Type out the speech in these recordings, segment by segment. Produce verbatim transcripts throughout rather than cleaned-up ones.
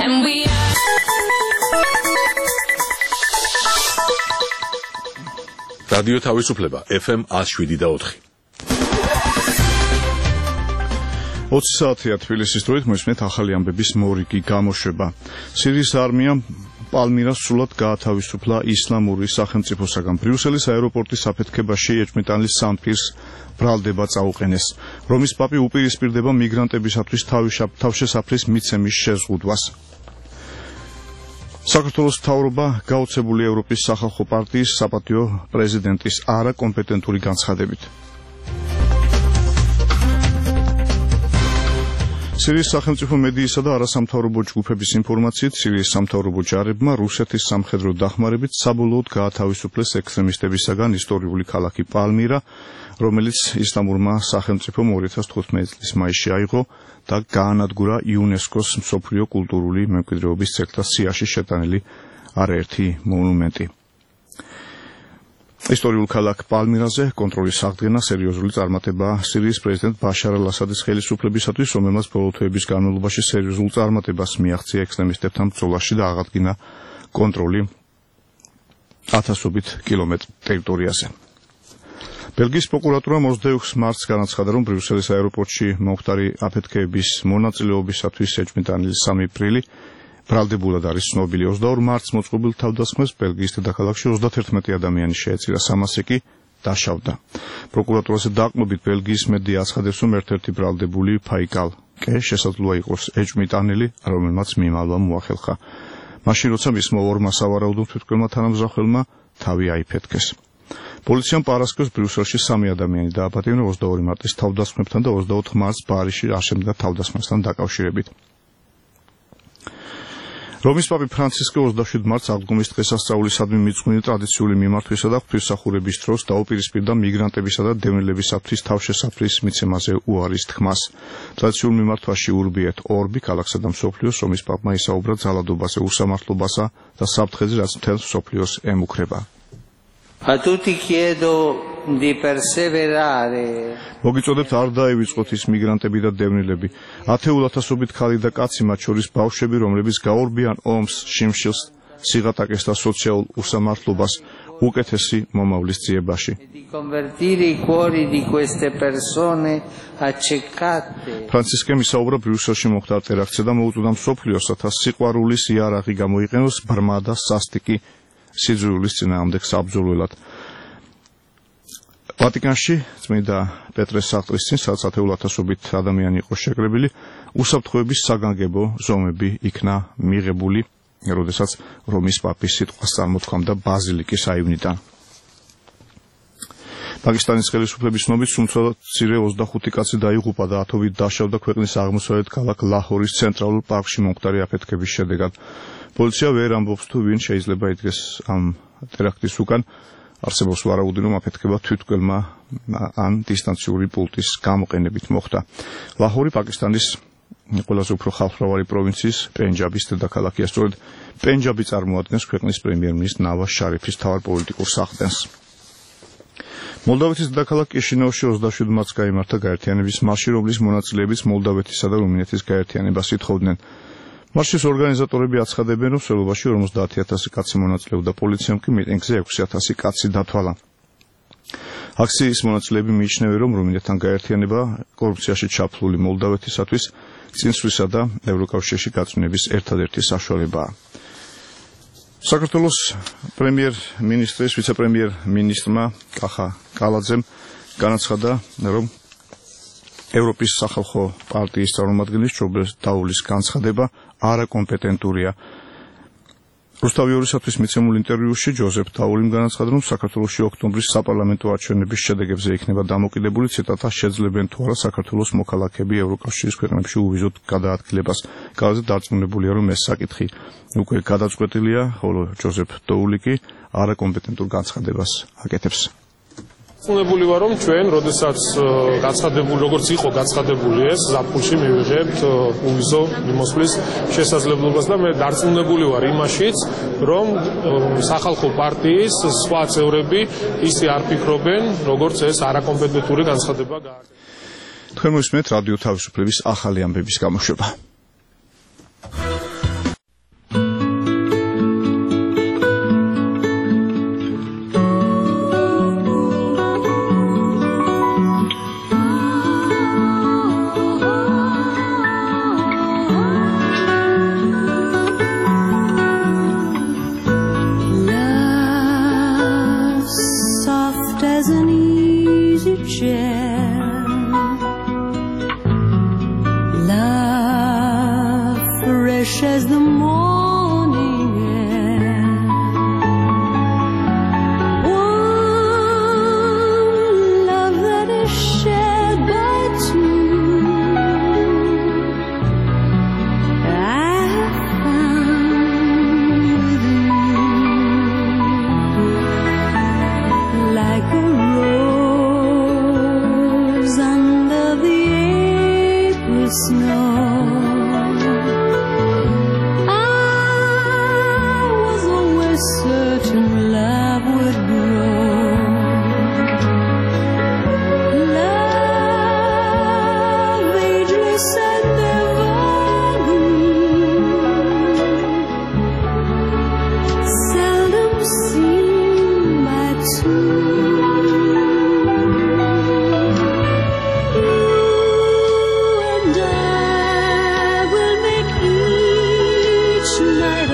And we რადიო თავისუფლება F M one oh seven და four. ოცი საათია თბილისის დროით მოისმენთ ახალი ამბების მორიგი გამოშვება. სირიის არმიამ პალმირას სრულად გაათავისუფლა ისლამური სახელმწიფოსაგან. ბრიუსელის აეროპორტის საფეთქებაში ეჭვმიტანილის სამფირს ბრალდება წაუყენეს. რომის პაპი უპირისპირდება მიგრანტებისათვის თავშესაფრის მიცემის შეზღუდვას. საქართველოს მთავრობა გაოცებული ევროპის სახალხო პარტიის საპატიო პრეზიდენტის არაკომპეტენტური განცხადებით. სირიის სახელმწიფო მედიისა და არასამთავრობო ჯგუფების ინფორმაციით, სირიის სამთავრობო ჯარებმა რუსეთის სამხედრო დახმარებით საბოლოოდ გაათავისუფლეს ექსტრემისტებისაგან ისტორიული ქალაქი პალმირა, რომელიც ისლამურმა სახელმწიფომ ორი ათას თხუთმეტი წლის მაისში აიღო და გაანადგურა იუნესკოს მსოფლიო კულტურული მემკვიდრეობის ძეგლთა სიაში შეტანილი არაერთი მონუმენტი. ისტორიულ ქალაქ პალმირაზე კონტროლის აღდგენა სერიოზული წარმატებაა სირიის პრეზიდენტ ბაშარ ალ-ასადის ხელისუფლებისათვის, რომელმაც ბოლო თვეების განმავლობაში სერიოზულ წარმატებას მიაღწია ექსტრემისტებთან ბრძოლაში და აღადგინა კონტროლი ათასობით კილომეტრ ტერიტორიაზე. ბელგიის პროკურატურამ ოცდაექვსი მარტს განაცხადა, რომ ბრიუსელის აეროპორტში მომხდარი აფეთქებების მონაწილეობისათვის ეჭვმიტანილი სამი აპრილი ბრალდებულად არის ცნობილი. ოცდაორ მარტს მოწყობილ თავდასხმას ბელგიის დედაქალაქში ოცდაათერთმეტი ადამიანი შეეწირა, სამასი კი დაშავდა. პროკურატურაზე დაყრდნობით ბელგიის მედია აცხადებს, რომ ერთ-ერთი ბრალდებული ფაიკალ კე შესაძლოა იყოს ეჭვმიტანილი, რომელმაც მიმალვა მოახერხა. მაშინ როცა მისმა ორმა სავარაუდო თვითმკვლელმა თანამზრახველმა თავი აიფეთქეს. პოლიციამ პარასკევს ბრიუსელში სამი ადამიანი დააპატიმრა ოცდაორი მარტის თავდასხმებთან და ოცდაოთხ მარტს ბარიში აშენდა თავდასხმასთან დაკავშირებით. რომის პაპი ფრანცისკე ოცდაშვიდ მარტს აღდგომის დღესასწაულისადმი მიძღვნილი ტრადიციული მიმართვისა და ღვთისმსახურების დროს დაუპირისპირდა მიგრანტებისა და დევნილებისათვის თავშესაფრის მიცემაზე უარის თქმას. ტრადიციულ მიმართვაში Urbi et Orbi ქალაქსა და მსოფლიოს რომის პაპმა ისაუბრა ძალადობაზე, უსამართლობასა და საფრთხეზე, რაც მთელ მსოფლიოს ემუქრება. A tutti chiedo di perseverare. მოგიწოდებთ არ დაივიწყოთ ის მიგრანტები და დევნილები. ათეულ ათასობით ქალი და კაცი, მათ შორის ბავშვები, რომლებიც გაურბიან ომს, შიმშილს, სიღატაკეს და სოციალურ უსამართლობას უკეთესი მომავლის ძიებაში. Di convertire i cuori di queste persone accecate. ფრანცისკემ ისაუბრა ბრიუსელში მომხდარ ტერაქტზე და მოუწოდა მსოფლიოს, რათა სიყვარულის იარაღი გამოიყენოს ბრმა და სასტიკი სიძულვილის წინააღმდეგ საბრძოლველად. ვატიკანში წმინდა პეტრეს საყდრის წინ, სადაც ათეულ ათასობით ადამიანი იყო შეკრებილი, უსაფრთხოების საგანგებო ზომები იქნა მიღებული, როდესაც რომის პაპის სიტყვას წარმოთქვამდა ბაზილიკის აივნიდან. პაკისტანის ხელისუფლების ცნობით, სუმცრად ოცდახუთი კაცი დაიღუპა და ათობით დაშავდა ქვეყნის აღმოსავლეთ ქალაქ ლაჰორის ცენტრალურ პარკში მომხდარი აფეთქების შედეგად. პოლიცია ვერ ამბობს, თუ ვინ შეიძლება იდგეს ამ ტერაქტის უკან. არსებობს ვარაუდი, რომ აფეთქება თვითმკვლელმა ან დისტანციური პულტის გამოყენებით მოხდა. ლაჰორი პაკისტანის ყველაზე უფრო ხალხმრავალი პროვინციის პენჯაბის დედაქალაქია. სწორედ პენჯაბი წარმოადგენს ქვეყნის პრემიერ-მინისტრ ნავაზ შარიფის მთავარ პოლიტიკურ სახლ-ტენს. მოლდავეთის დედაქალაქ კიშინევში ოცდაშვიდ მარტს გაიმართა გაერთიანების მარში, რომლის მონაწილეებიც მოლდავეთისა და რუმინეთის გაერთიანებას ითხოვდნენ. მარშის ორგანიზატორები აცხადებენ, რომ სველობაში ორმოცდაათი ათასი კაცი მონაწილეობდა, პოლიციამ კი მიტინგზე ექვსი ათასი კაცი დათვალა. აქციის მონაწილეები მიიჩნევენ, რომ რუმინეთთან გაერთიანება კორუფციაში ჩაფლული მოლდავეთისათვის წინსვლისა და ევროკავშირში გაწვენების ერთადერთი საშუალებაა. საქართველოს პრემიერ-მინისტრის ვიცე-პრემიერ-მინისტრმა კახა კალაძემ განაცხადა, რომ ევროპის სახალხო პარტიის წარმომადგენლის ჯობეს დაულის განცხადება არაკომპეტენტურია. რუსთავი ორისათვის მიცემულ ინტერვიუში ჯოზეფ დაულიმ განაცხადა, რომ საქართველოში ოქტომბრის საპარლამენტო არჩევნების შედეგებზე იქნება დამოკიდებული, ციტატა, შეძლებენ თუ არა საქართველოს მოქალაქეები ევროკავშირის ქვეყნებში უვიზოდ გადაადგილებას. კალაძე დარწმუნებულია, რომ ეს საკითხი უკვე გადაწყვეტილია, ხოლო ჯოზეფ დაული კი არაკომპეტენტურ განცხადებას აკეთებს. Unebuli ვარ, რომ ჩვენ, როდესაც გაცხადებული, როგორც იყო გაცხადებული ეს, ზაფხულში მივიღებთ უვიზო მიმოსვლის შესაძლებლობას და მე დარწმუნებული ვარ იმაშიც, რომ სახალხო პარტიის სხვა წევრები ისე არ ფიქრობენ, როგორც ეს არაკომპეტენტური განცხადება გააკეთა. თქვენ მოსმენთ რადიო თავისუფლების ახალი ამბების გამოშვება. as the morning air. One love that is shared by two, I have found with you, like a rose under the April snow. Certain love would grow, love ageless and evergreen, seldom seen by two. You and I will make each night a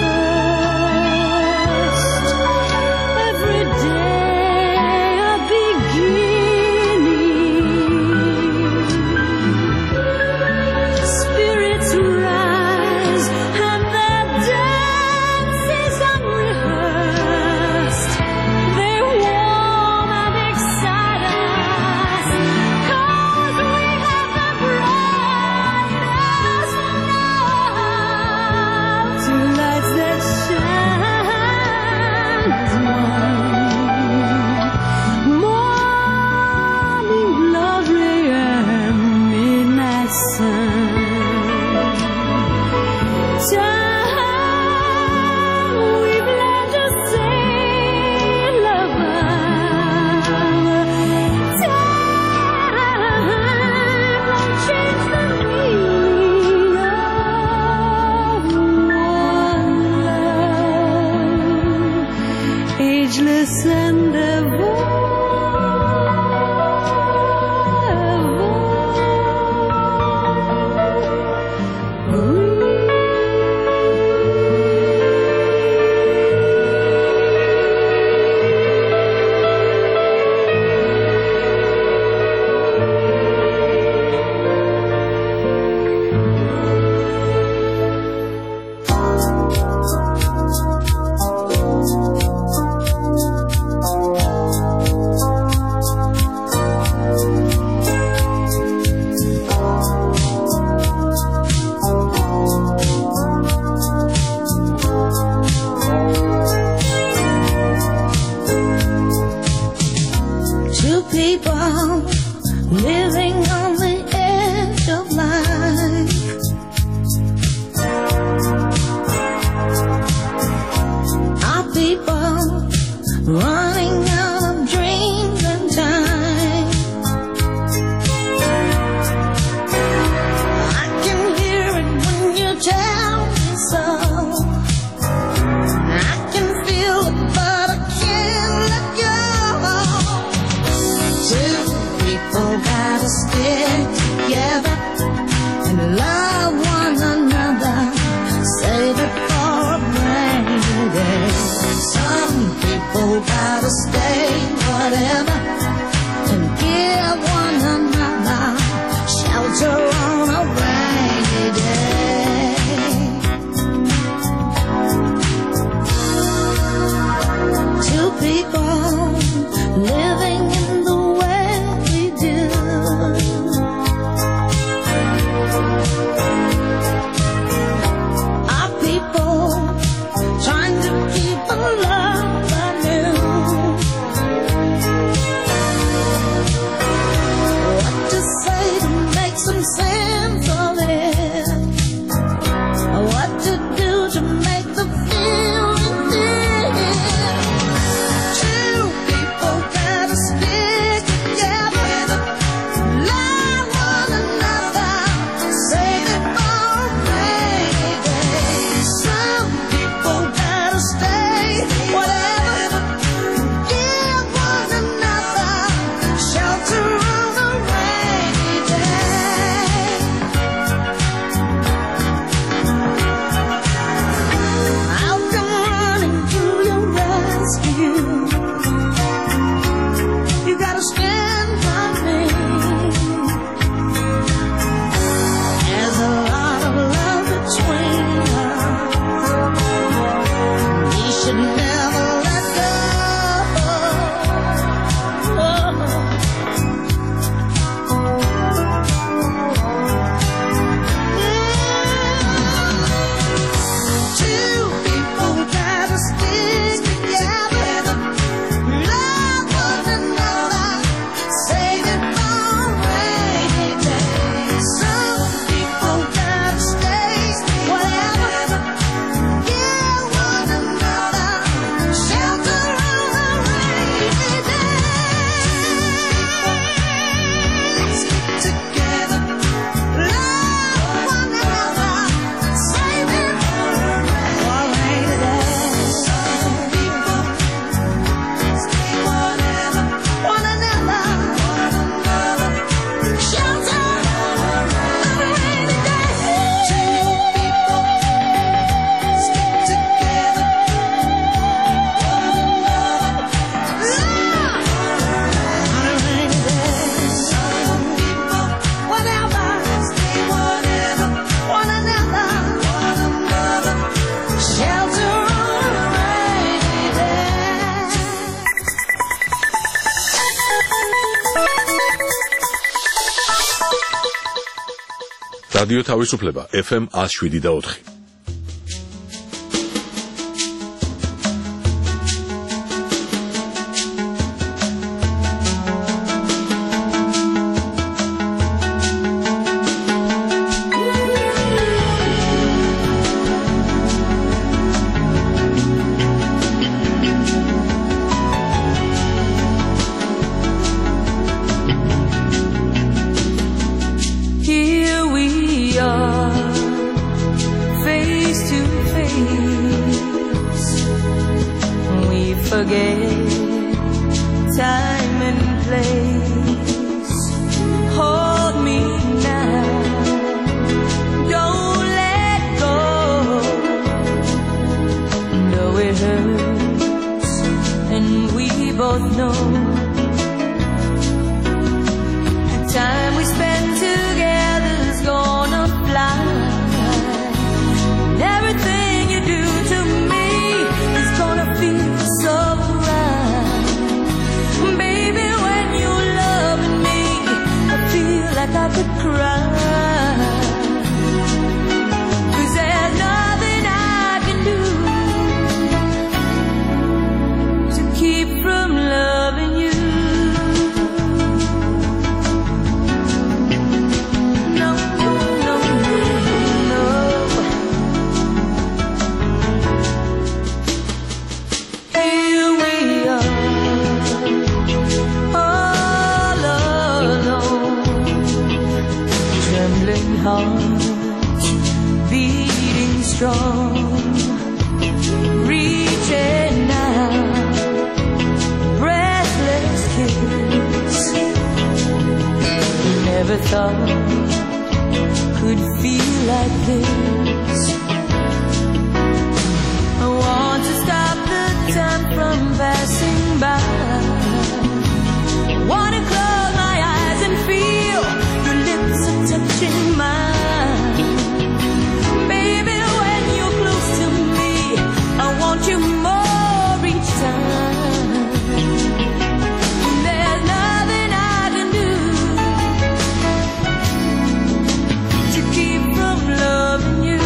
ageless and ever. Two people living on the edge of life, our people running out of dreams and time. I can hear it when you tell me so. I can feel it, but I can't let go. Two people gotta stick together and love one another. Save it for a rainy day. Some people gotta stay whatever and give one another shelter on a rainy day. Two people living in the way we do. Our people trying to keep a love anew. რადიო თავისუფლება ეფ ემ one oh seven და four. Forget time and place. Hold me now, don't let go. Though it hurts, and we both know the time we spend together's gonna fly. And everything you do to me is gonna feel so right. Baby, when you're loving me, I feel like I could cry. 'Cause there's nothing I can do to keep from loving you. No, no, no, no. Here we are, all alone, trembling hearts beating strong, reaching out, breathless kiss. Never thought could feel like this. I want to stop the time from passing by. Wanna close my eyes and feel your lips are touching mine. Baby, when you're close to me, I want you more each time. There's nothing I can do to keep from loving you.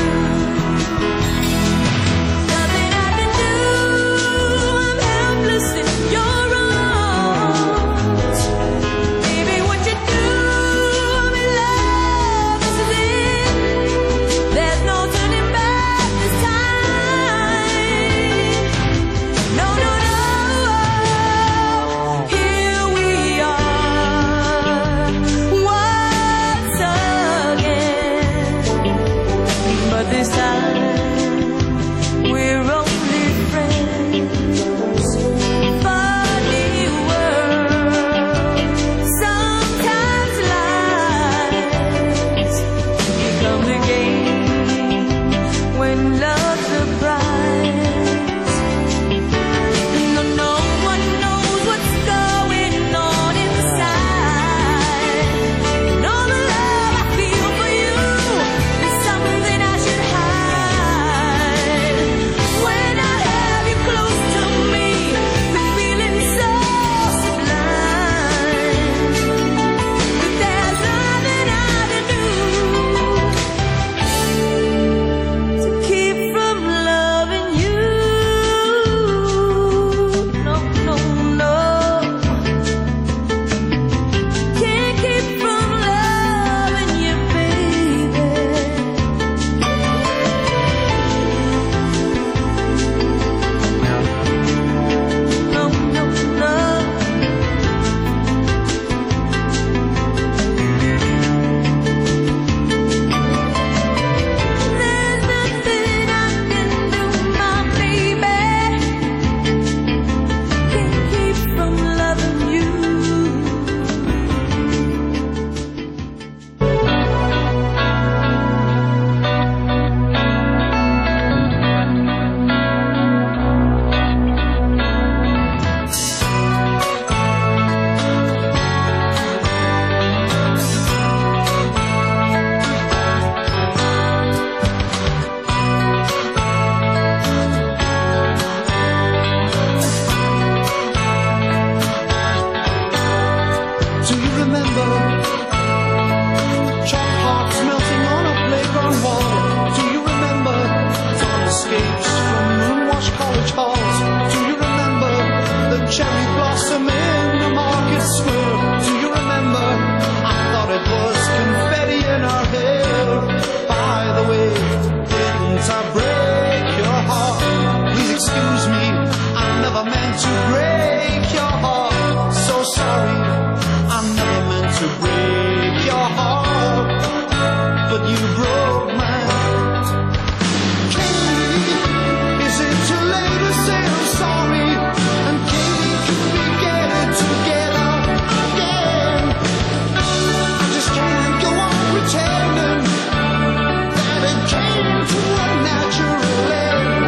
cherry blossom in the market square. Do you remember? I thought it was confetti in her hair. By the way, didn't I break your heart? Please excuse me, I never meant to break your heart. So sorry, I never meant to break your heart, but you broke mine. Katie, is it too late to say I'm sorry? And Katie, can we get it together again? I just can't go on pretending that it came to a natural end.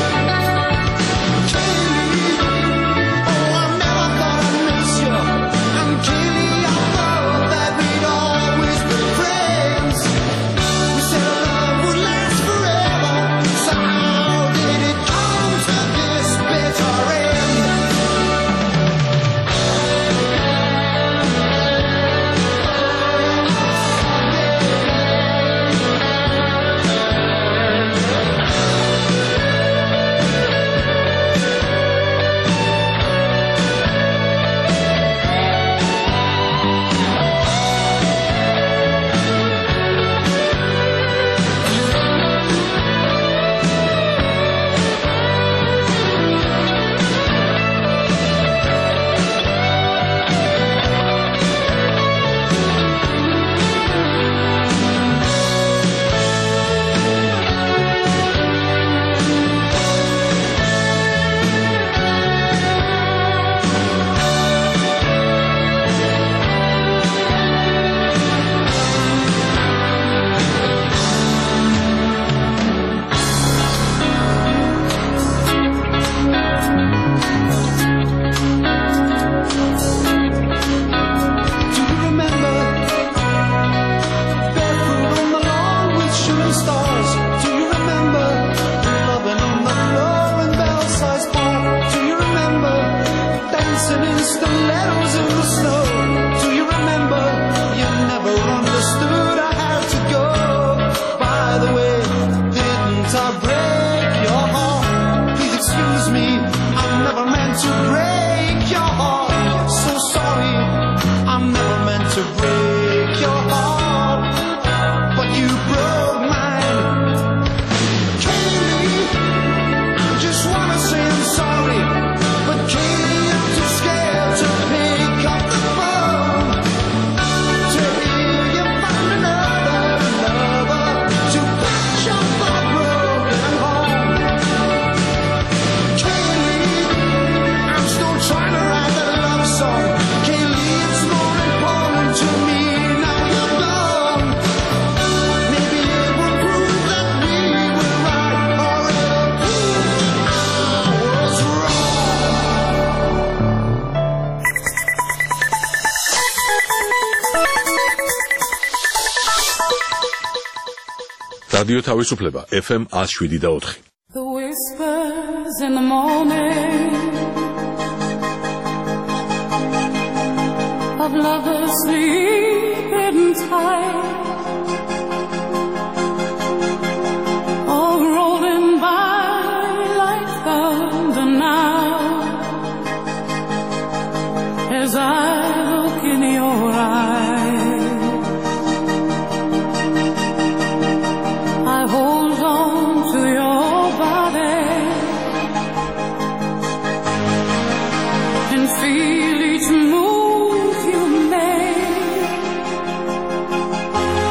Katie, oh, I never thought I'd miss you. And Katie, I thought that we'd always be friends. We said our love would last forever, so how did it come to this bitter end? Do you remember? Barefoot on the lawn with shooting stars. Do you remember? Loving on the floor in Belsize Park. Do you remember? Dancing in stilettos in the snow. Do you remember? You never understood I had to go. By the way, didn't I break your heart? Please excuse me, I never meant to break your heart. So sorry, I never meant to break your heart, but you broke mine. Katie, I just wanna say I'm sorry, but Katie, I'm too scared to pick up the phone. To hear you find another lover, to patch up a broken home. Katie, I'm still trying to write that love song. Kaylee, it's more important to me now you're gone. Maybe it will prove that we were right, or it'll prove that I was wrong. რადიო თავისუფლება F M one oh seven და four. The whispers in the morning of lovers sleeping tight, all rolling by like thunder now, as I look in your eyes. I hold on to your body and feel each move you make.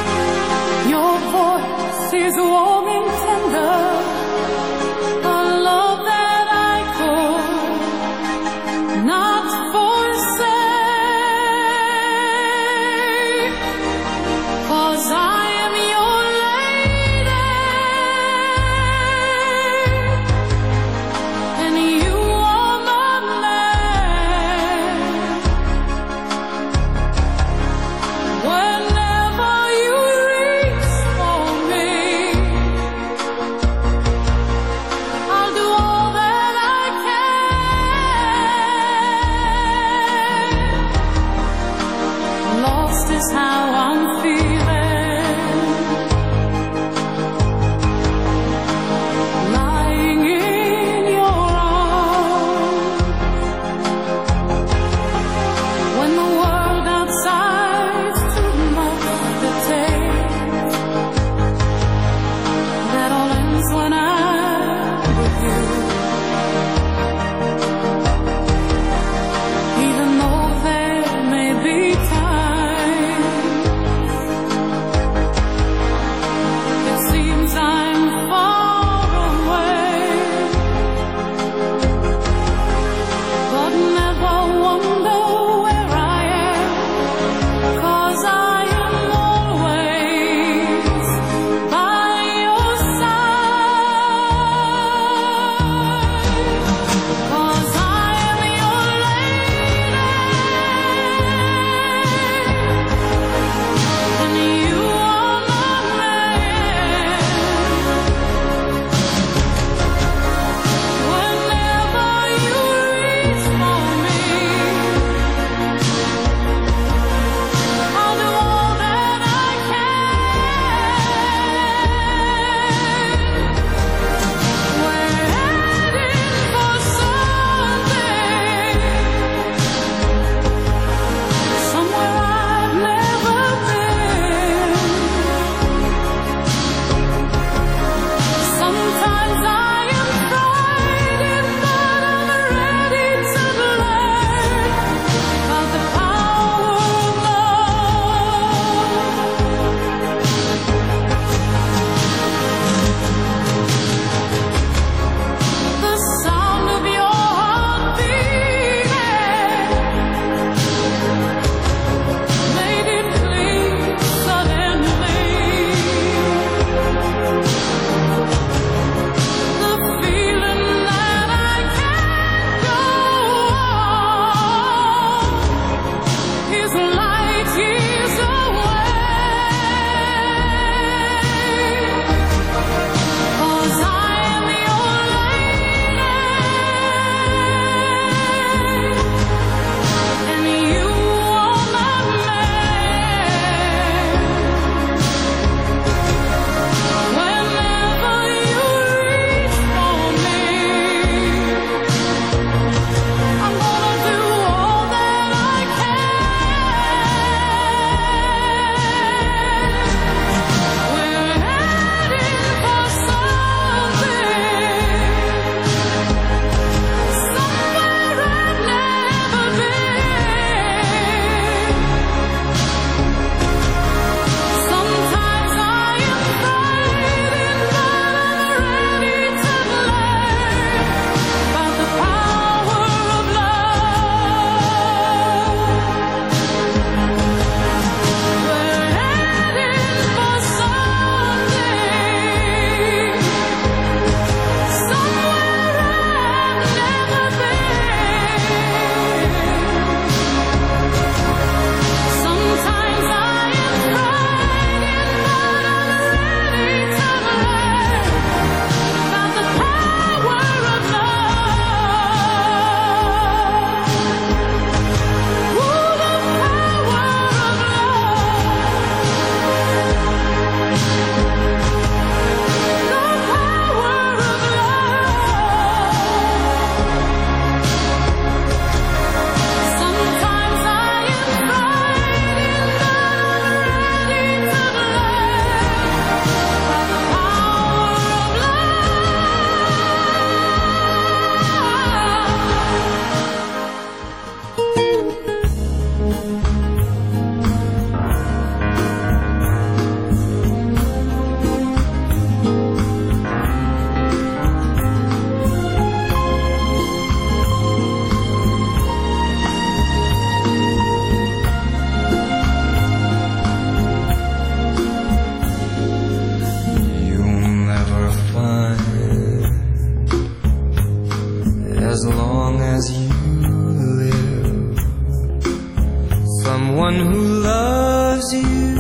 as long as you live. Someone who loves you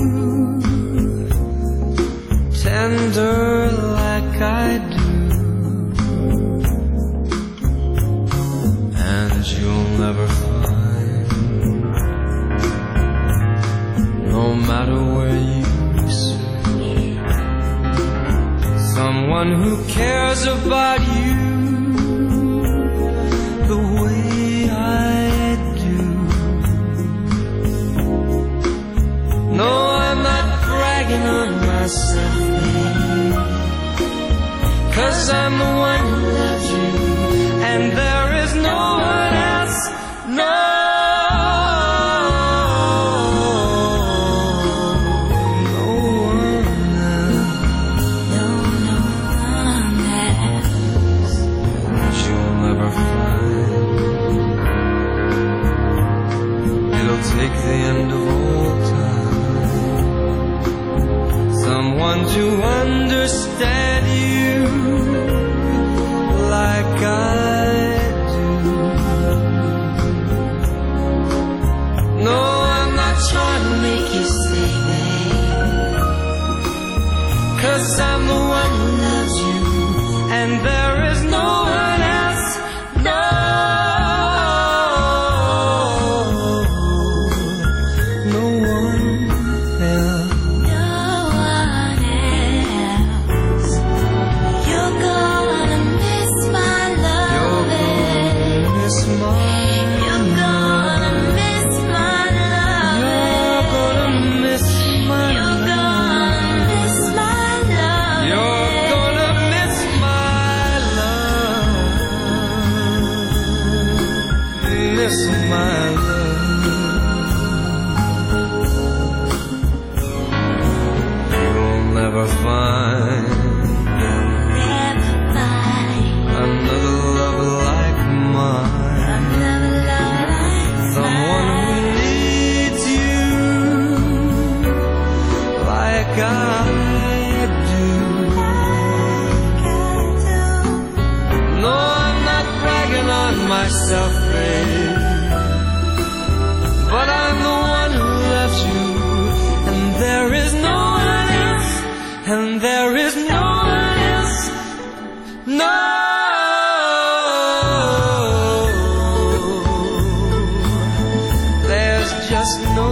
tender like I do, and you'll never find, no matter where you search, someone who cares about you the way I do. No, I'm not bragging on myself, babe, 'cause I'm the one who loves you, and there is no one else, no. Take the end of all time, someone to understand you like I do. No, I'm not trying to make you stay, babe, 'cause I'm the one who loves you, and there is no one else, no. Myself, babe, but I'm the one who loves you, and there is no one else, and there is no one else, no. There's just no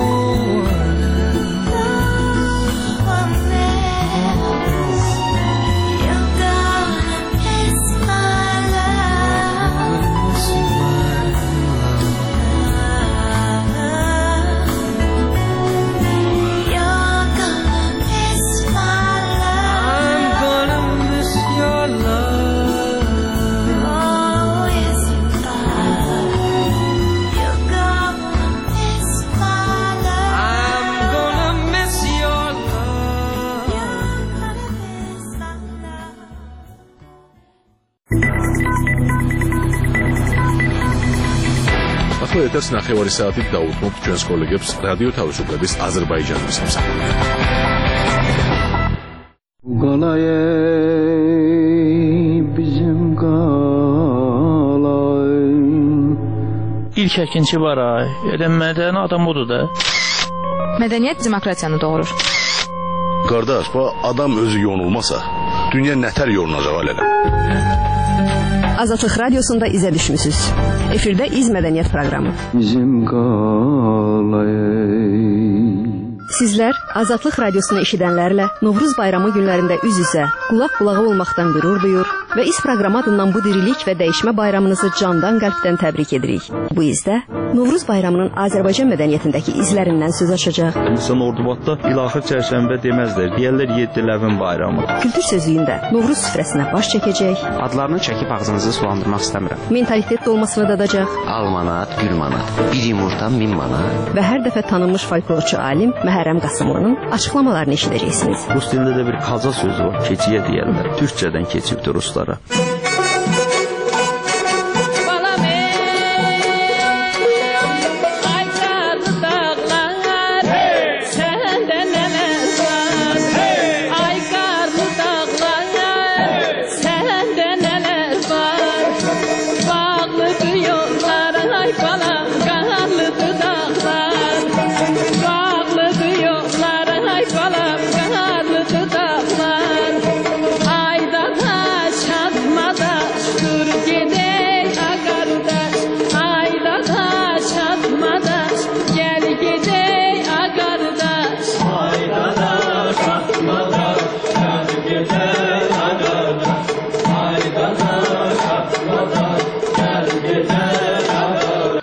ეთერს ნახევარი საათით დაუთმობთ ჩვენს კოლეგებს რადიო თავისუფლების აზერბაიჯანის სამსახურში. İlk əkinçi var ay. Elə mədəni adam odur da. Mədəniyyət demokratiyanı doğurur. Qardaş, bu adam özü yonulmasa, dünya nətər yonulacaq alələ? Azadlıq Radiosunda izə düşmüsünüz. Efirdə İz Mədəniyyət proqramı. Bizim Sizlər Azadlıq Radiosunu eşidənlərlə Novruz bayramı günlərində üz-üzə, qulaq-qulağa olmaqdan qürur duyur və İz proqramı adından bu dirilik və dəyişmə bayramınızı candan qəlbdən təbrik edirik. Bu izdə Novruz bayramının Azərbaycan mədəniyyətindəki izlərindən söz açacaq. İnsan Ordubadda ilaxır çərşənbə deməzlər, deyərlər yeddi ləvin bayramı. Kültür sözlüyündə Novruz süfrəsinə baş çəkəcək. Adlarını çəkib ağzınızı sulandırmaq istəmirəm. Mentalitet dolmasını dadacaq. Al manat, gül manat, bir yumurta min manat. Və hər dəfə tanınmış folklorçu alim Məhərrəm Qasımovun açıqlamalarını eşidəcəksiniz. Rus dilində də bir qaza sözü var, keçiyə deyərlər. Türkçədən keçibdir ruslara. Bye.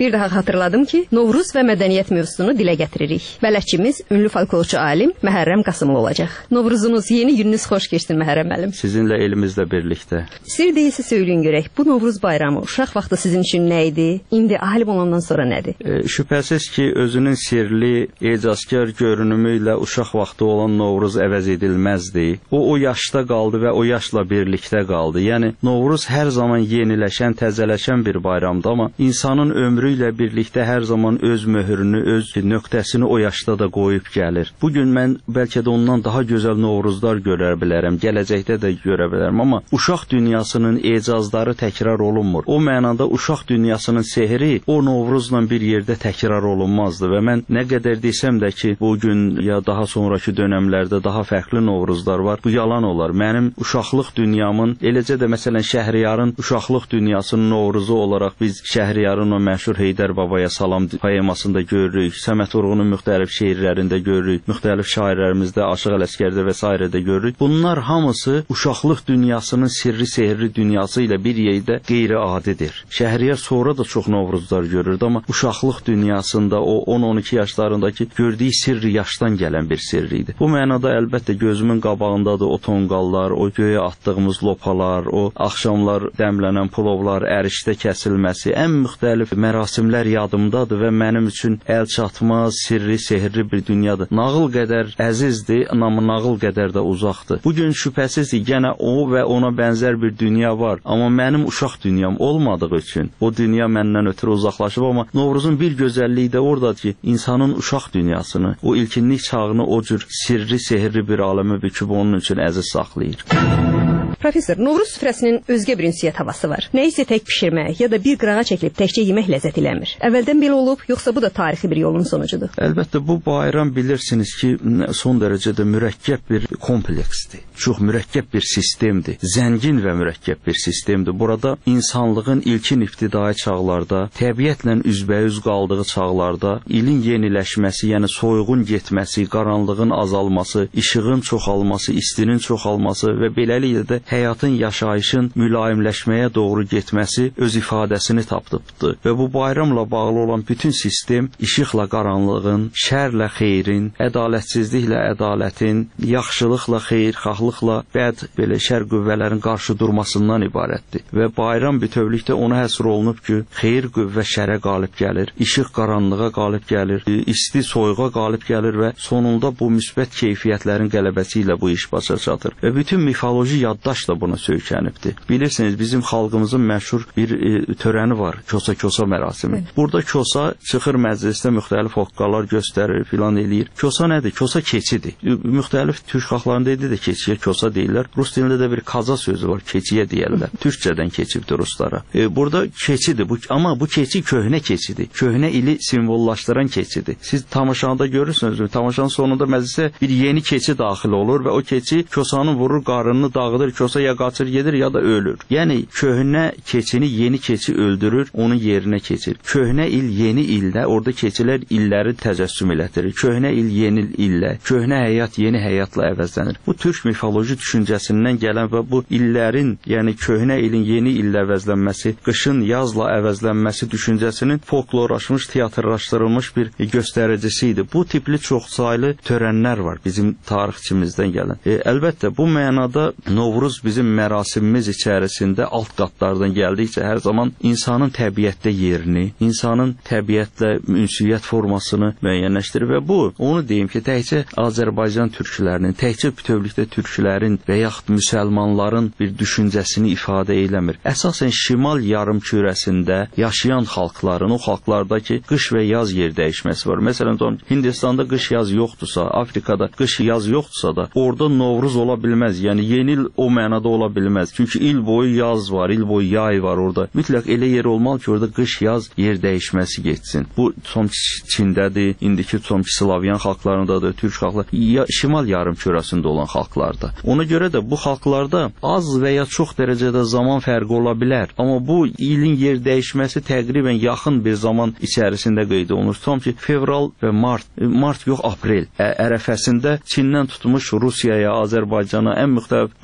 Bir daha xatırladım ki, Novruz və mədəniyyət mövzusunu dilə gətiririk. Bələdçimiz ünlü folklorçu alim Məhərrəm Qasımlı olacaq. Novruzunuz, yeni gününüz xoş keçsin Məhərrəm müəllim. Sizinlə elimizlə birlikdə. Sir deyilsə söyləyin görək, bu Novruz bayramı uşaq vaxtı sizin üçün nə idi? İndi alim olandan sonra nədir? E, şübhəsiz ki, özünün sirli, ecazkar görünümü ilə uşaq vaxtı olan Novruz əvəz edilməzdi. O, o yaşda qaldı və o yaşla birlikdə qaldı. Yəni, Novruz hər zaman yeniləşən, təzələşən bir bayramdır, amma insanın ömrü ilə birlikdə hər zaman öz möhrünü, öz nöqtəsini o yaşda da qoyub gəlir. Bugün mən bəlkə də ondan daha gözəl Novruzlar görə bilərəm, gələcəkdə də görə bilərəm, amma uşaq dünyasının ecazları təkrar olunmur. O mənada uşaq dünyasının sehri o Novruzla bir yerdə təkrar olunmazdı və mən nə qədər desəm də ki, bugün ya daha sonraki dönəmlərdə daha fərqli Novruzlar var, bu yalan olar. Mənim uşaqlıq dünyamın, eləcə də məsələn Şəhriyarın uşaqlıq dünyasının Novruzu olaraq biz Şəhriyarın o məşhur Heydər Babaya salam poemasında görürük, Səməd Vurğunun müxtəlif şeirlərində görürük, müxtəlif şairlərimizdə, Aşıq Ələsgərdə və s. də görürük. Bunlar hamısı uşaqlıq dünyasının sirri, sehirli dünyası ilə bir yerdə qeyri-adidir. Şəhriyar sonra da çox Novruzlar görürdü, amma uşaqlıq dünyasında o on on iki yaşlarındakı gördüyü sirri yaşdan gələn bir sirri idi. Bu mənada əlbəttə gözümün qabağındadır o tonqallar, o göyə atdığımız lopalar, o axşamlar dəmlənən plovlar, ərişdə kəsilməsi, ən müxtəlif mərasimlər yadımdadır və mənim üçün əl çatmaz, sirri, sehirli bir dünyadır. Nağıl qədər əzizdir, amma nağıl qədər də uzaqdır. Bugün şübhəsizdir, yenə o və ona bənzər bir dünya var, amma mənim uşaq dünyam olmadığı üçün o dünya məndən ötürü uzaqlaşıb, amma Novruzun bir gözəlliyi də oradadır ki, insanın uşaq dünyasını, o ilkinlik çağını o cür sirri, sehirli bir aləmə büküb onun üçün əziz saxlayır. Professor, Novruz süfrəsinin özgə bir ünsiyyət havası var. Nə isə tək pişirmək ya da bir qırağa çəkilib təkcə yemək ləzzət eləmir. Əvvəldən belə olub, yoxsa bu da tarixi bir yolun sonucudur? Əlbəttə, bu bayram bilirsiniz ki, son dərəcədə mürəkkəb bir kompleksdir. Çox mürəkkəb bir sistemdir. Zəngin və mürəkkəb bir sistemdir. Burada insanlığın ilkin ibtidai çağlarda, təbiətlə üzbəyüz qaldığı çağlarda, ilin yeniləşməsi, yəni soyuğun getməsi, qaranlığın azalması, işığın çoxalması, istinin çoxalması və beləliklə də həyatın, yaşayışın mülayimləşməyə doğru getməsi öz ifadəsini tapdıbdır. Və bu bayramla bağlı olan bütün sistem işıqla qaranlığın, şərlə xeyrin, ədalətsizliklə ədalətin, yaxşılıqla xeyirxahlıqla bəd, belə şər qüvvələrin qarşı durmasından ibarətdir. Və bayram bütövlükdə ona həsr olunub ki, xeyir qüvvə şərə qalib gəlir, işıq qaranlığa qalib gəlir, isti soyuğa qalib gəlir və sonunda bu müsbət keyfiyyətlərin qələbəsi ilə bu iş başa çatır. Və bütün mifoloji yaddaş da buna söykənibdir. Bilirsiniz, bizim xalqımızın məşhur bir e, törəni var, Kosa-Kosa mərasimi. Evet. Burada Kosa çıxır məclisdə müxtəlif hoqqalar göstərir, filan eləyir. Kosa nədir? Kosa keçidir. Müxtəlif türk xalqlarında idi də keçiyə Kosa deyirlər. Rus dilində də bir kaza sözü var, keçiyə deyirlər. Türkçədən keçibdir ruslara. E, burada keçidir, bu, amma bu keçi köhnə keçidir. Köhnə ili simvollaşdıran keçidir. Siz tamaşanda görürsünüz, tamaşanın sonunda məclisə bir yeni keçi daxil olur və o keçi Kosanın vurur, qarnını dağıdır, Kosa ya qaçır gedir ya da ölür. Yəni köhnə keçini yeni keçi öldürür, onun yerinə keçir. Köhnə il yeni ildə orada keçilər illəri təcəssüm elətdirir. Köhnə il yeni illə, köhnə həyat yeni həyatla əvəzlənir. Bu türk mifoloji düşüncəsindən gələn və bu illərin, yəni köhnə ilin yeni illə əvəzlənməsi, qışın yazla əvəzlənməsi düşüncəsinin folklorlaşmış, teatrlaşdırılmış bir göstəricisi idi. Bu tipli çoxsaylı törənlər var bizim tarixçimizdən gələn. E, əlbəttə bu mənada Novruz bizim mərasimimiz içərisində alt qatlardan gəldikcə hər zaman insanın təbiətdə yerini, insanın təbiətlə ünsiyyət formasını müəyyənləşdirir və bu, onu deyim ki, təkcə Azərbaycan türklərinin, təkcə bütövlükdə türklərin və yaxud müsəlmanların bir düşüncəsini ifadə eləmir. Əsasən şimal yarımkürəsində yaşayan xalqların, o xalqlardakı qış və yaz yer dəyişməsi var. Məsələn, Hindistanda qış yaz yoxdursa, Afrikada qış yaz yoxdursa da, orada Novruz ola bilməz. Yəni yeni il o mənada ola bilməz. Çünki il boyu yaz var, il boyu yay var orada. Mütləq elə yer olmalı ki, orada qış-yaz yer dəyişməsi getsin. Bu Çomki Çindədir, indiki Çomki Slavyan xalqlarındadır, türk xalqlar, ya, şimal yarımkürəsində olan xalqlarda. Ona görə də bu xalqlarda az və ya çox dərəcədə zaman fərqi ola bilər. Amma bu ilin yer dəyişməsi təqribən yaxın bir zaman içərisində qeyd olunur. Çomki fevral və mart, mart yox aprel ərəfəsində Çindən tutmuş Rusiyaya, Azərbaycana, ən müxtəlif bu şimal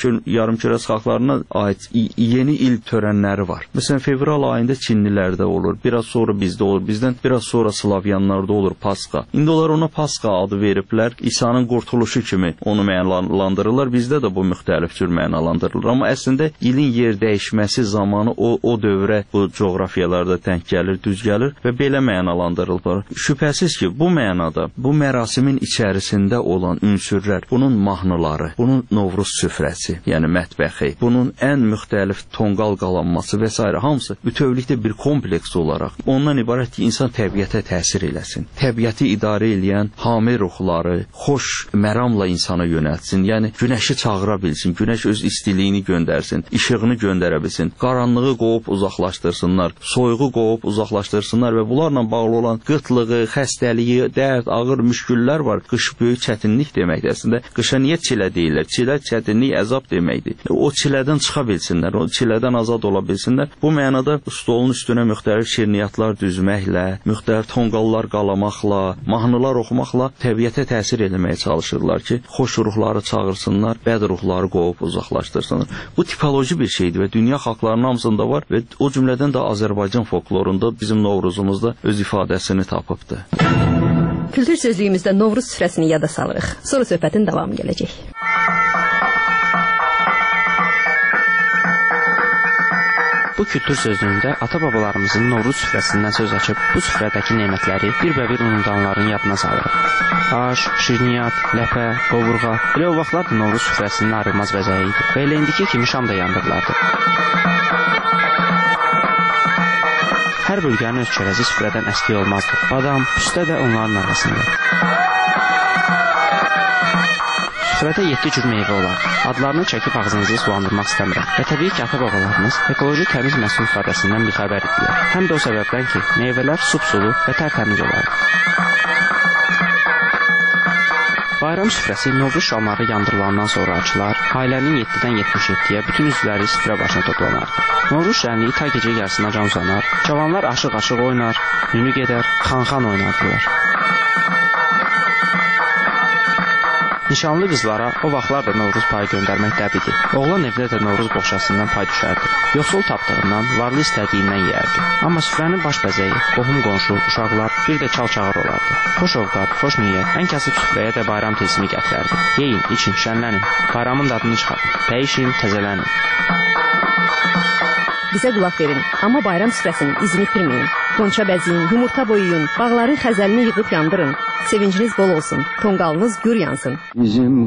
yarımkürə xalqlarına aid yeni il törənləri var. Məsələn, fevral ayında Çinlilərdə olur, biraz sonra bizdə olur, bizdən biraz sonra Slavyanlarda olur Pasxa. İndi onlar ona Pasxa adı veriblər, İsa'nın qurtuluşu kimi onu mənalandırırlar, bizdə də bu müxtəlif cür mənalandırılır. Amma əslində ilin yer dəyişməsi zamanı o, o dövrə bu coğrafiyalarda tənk gəlir, düz gəlir və belə mənalandırılır. Şübhəsiz ki, bu mənada, bu mərasimin içərisində olan ünsürlər, bunun mahnıları, bunun Novruz süfrəsi, yəni mətbəxi, bunun ən müxtəlif tonqal qalanması və s. hamısı bütövlükdə bir kompleks olaraq ondan ibarət ki, insan təbiətə təsir eləsin. Təbiəti idarə edən hami ruhları xoş məramla insana yönəltsin. Yəni günəşi çağıra bilsin, günəş öz istiliyini göndərsin, işığını göndərə bilsin, qaranlığı qovub uzaqlaşdırsınlar, soyuğu qovub uzaqlaşdırsınlar və bunlarla bağlı olan qıtlığı, xəstəliyi, dərd, ağır müşküllər var. Qış böyük çətinlik deməkdir. Əslində qışa niyə çilə deyirlər? Çilə çətinlik, əzab deməkdir. O çilədən çıxa bilsinlər, o çilədən azad ola bilsinlər. Bu mənada stolun üstünə müxtəlif şirniyyatlar düzməklə, müxtəlif tonqallar qalamaqla, mahnılar oxumaqla təbiətə təsir eləməyə çalışırlar ki, xoş ruhları çağırsınlar, bəd ruhları qovub uzaqlaşdırsınlar. Bu tipoloji bir şeydir və dünya xalqlarının hamısında var və o cümlədən də Azərbaycan folklorunda bizim Novruzumuzda öz ifadəsini tapıbdır. Kültür sözlüyümüzdə Novruz süfrəsini yada salırıq. Sonra söhbətin davamı gələcək. Bu kültür sözlüyündə ata-babalarımızın Novruz süfrəsindən söz açıb, bu süfrədəki nemətləri bir-bə-bir unudanların yadına salırıq. Aş, şirniyyat, ləpə, qovurğa, elə o vaxtlar da Novruz süfrəsinin ayrılmaz bəzəyi idi və elə indiki kimi şam da yandırlardı. Hər bölgənin öz çörəzi süfrədən əski olmazdı. Badam, püstə də onların arasında. Süfrədə yeddi cür meyvə olar. Adlarını çəkib ağzınızı sulandırmaq istəmirəm. Və təbii ki, ata-babalarımız ekoloji təmiz məhsul ifadəsindən bir xəbər idilər. Həm də o səbəbdən ki, meyvələr sup-sulu və tərtəmiz olardı. Bayram süfrəsi Novruz şamları yandırılandan sonra açılar, ailənin yeddidən yetmiş yeddiyə bütün üzvləri süfrə başına toplanardı. Novruz şənliyi ta gecə yarısına can uzanar, cavanlar aşıq-aşıq oynar, nünü gedər, xan-xan oynardılar. Nişanlı qızlara o vaxtlar da Novruz payı göndərmək dəbidir. Oğlan evdə də Novruz boğçasından pay düşərdi. Yoxsul tapdığından, varlı istədiyindən yeyərdi. Amma süfrənin baş bəzəyi, qohum-qonşu, uşaqlar, bir də çal-çağır olardı. Xoş ovqat, xoş niyyət, ən kasıb süfrəyə də bayram tilsimi gətirərdi. Yeyin, için, şənlənin, bayramın dadını çıxarın, dəyişin, təzələnin. Bizə qulaq verin, amma bayram süfrəsinin izini itirməyin. Qonça bəziyin, yumurta boyuyun, bağların xəzəlini yığıb yandırın. Sevinciniz bol olsun, tonqalınız gür yansın. Bizim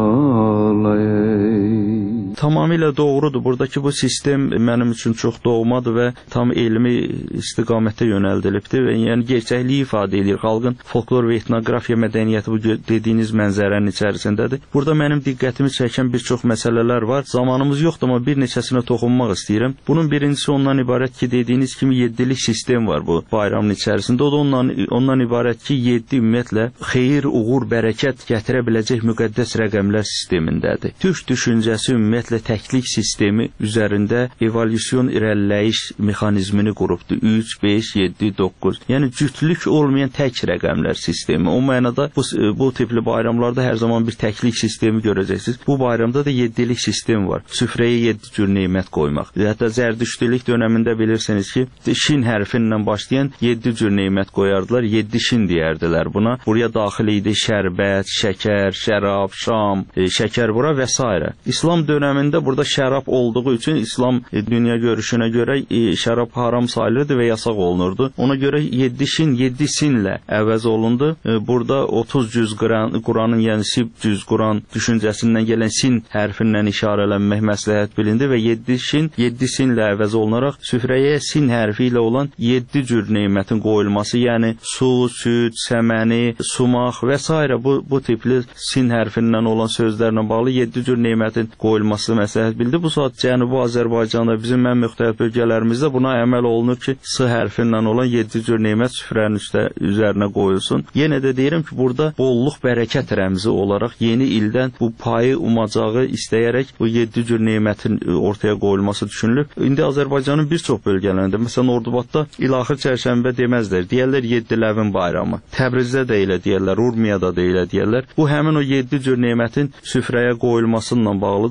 qalay. Tamamilə doğrudur. Buradakı bu sistem mənim üçün çox doğmadır və tam elmi istiqamətə yönəldilibdir və yəni gerçəkliyi ifadə edir. Xalqın folklor və etnografiya mədəniyyəti bu dediyiniz mənzərənin içərisindədir. Burada mənim diqqətimi çəkən bir çox məsələlər var. Zamanımız yoxdur, amma bir neçəsinə toxunmaq istəyirəm. Bunun birincisi ondan ibarət ki, dediyiniz kimi yeddilik sistem var bu bayramın içərisində. O da ondan, ondan ibarət ki, yeddi ümumiyyətlə xeyir, uğur, bərəkət gətirə biləcək müqəddəs rəqəmlər sistemindədir. Türk düşüncəsi ümumiyyətlə təklik sistemi üzərində evolyusiyon irəliləyiş mexanizmini qurubdur. üç, beş, yeddi, doqquz. Yəni cütlük olmayan tək rəqəmlər sistemi. O mənada bu, bu tipli bayramlarda hər zaman bir təklik sistemi görəcəksiniz. Bu bayramda da yeddilik sistem var. Süfrəyə yeddi cür nemət qoymaq. Hətta zərdüştülük dönəmində bilirsiniz ki, şin hərfinlə başlayan yeddi cür nemət qoyardılar. yeddi şin deyərdilər buna. Buraya daxil idi şərbət, şəkər, şərab, şam, e, şəkər bura və s. İslam dönəmində burada şərab olduğu üçün İslam e, dünya görüşünə görə e, şərab haram sayılırdı və yasaq olunurdu. Ona görə yeddi şin, yeddi sinlə əvəz olundu. E, burada otuz cüz Quranın, yəni sib cüz Quran düşüncəsindən gələn sin hərfindən işarələnmək məsləhət bilindi və yeddi şin, yeddi sinlə əvəz olunaraq süfrəyə sin hərfi ilə olan yeddi cür nemətin qoyulması, yəni su, süd, səməni, sumaq və s. bu, bu tipli sin hərfindən olan sözlərlə bağlı yeddi cür nemətin qoyulması məsləhət bildi. Bu saat Cənubi Azərbaycanda, bizim mən müxtəlif bölgələrimizdə buna əməl olunur ki, s hərfindən olan yeddi cür nemət süfrənin üstə, üzərinə qoyulsun. Yenə də deyirəm ki, burada bolluq, bərəkət rəmzi olaraq yeni ildən bu payı umacağı istəyərək bu yeddi cür nemətin ortaya qoyulması düşünülüb. İndi Azərbaycanın bir çox bölgələrində, məsələn Ordubadda ilaxır çərşənbə deməzlər, deyərlər yeddi ləvin bayramı. Təbrizdə də elə deyərlər, Urmiyada da elə deyərlər. Bu həmin o yeddi cür nemətin süfrəyə qoyulmasıyla bağlıdır. Onu deyim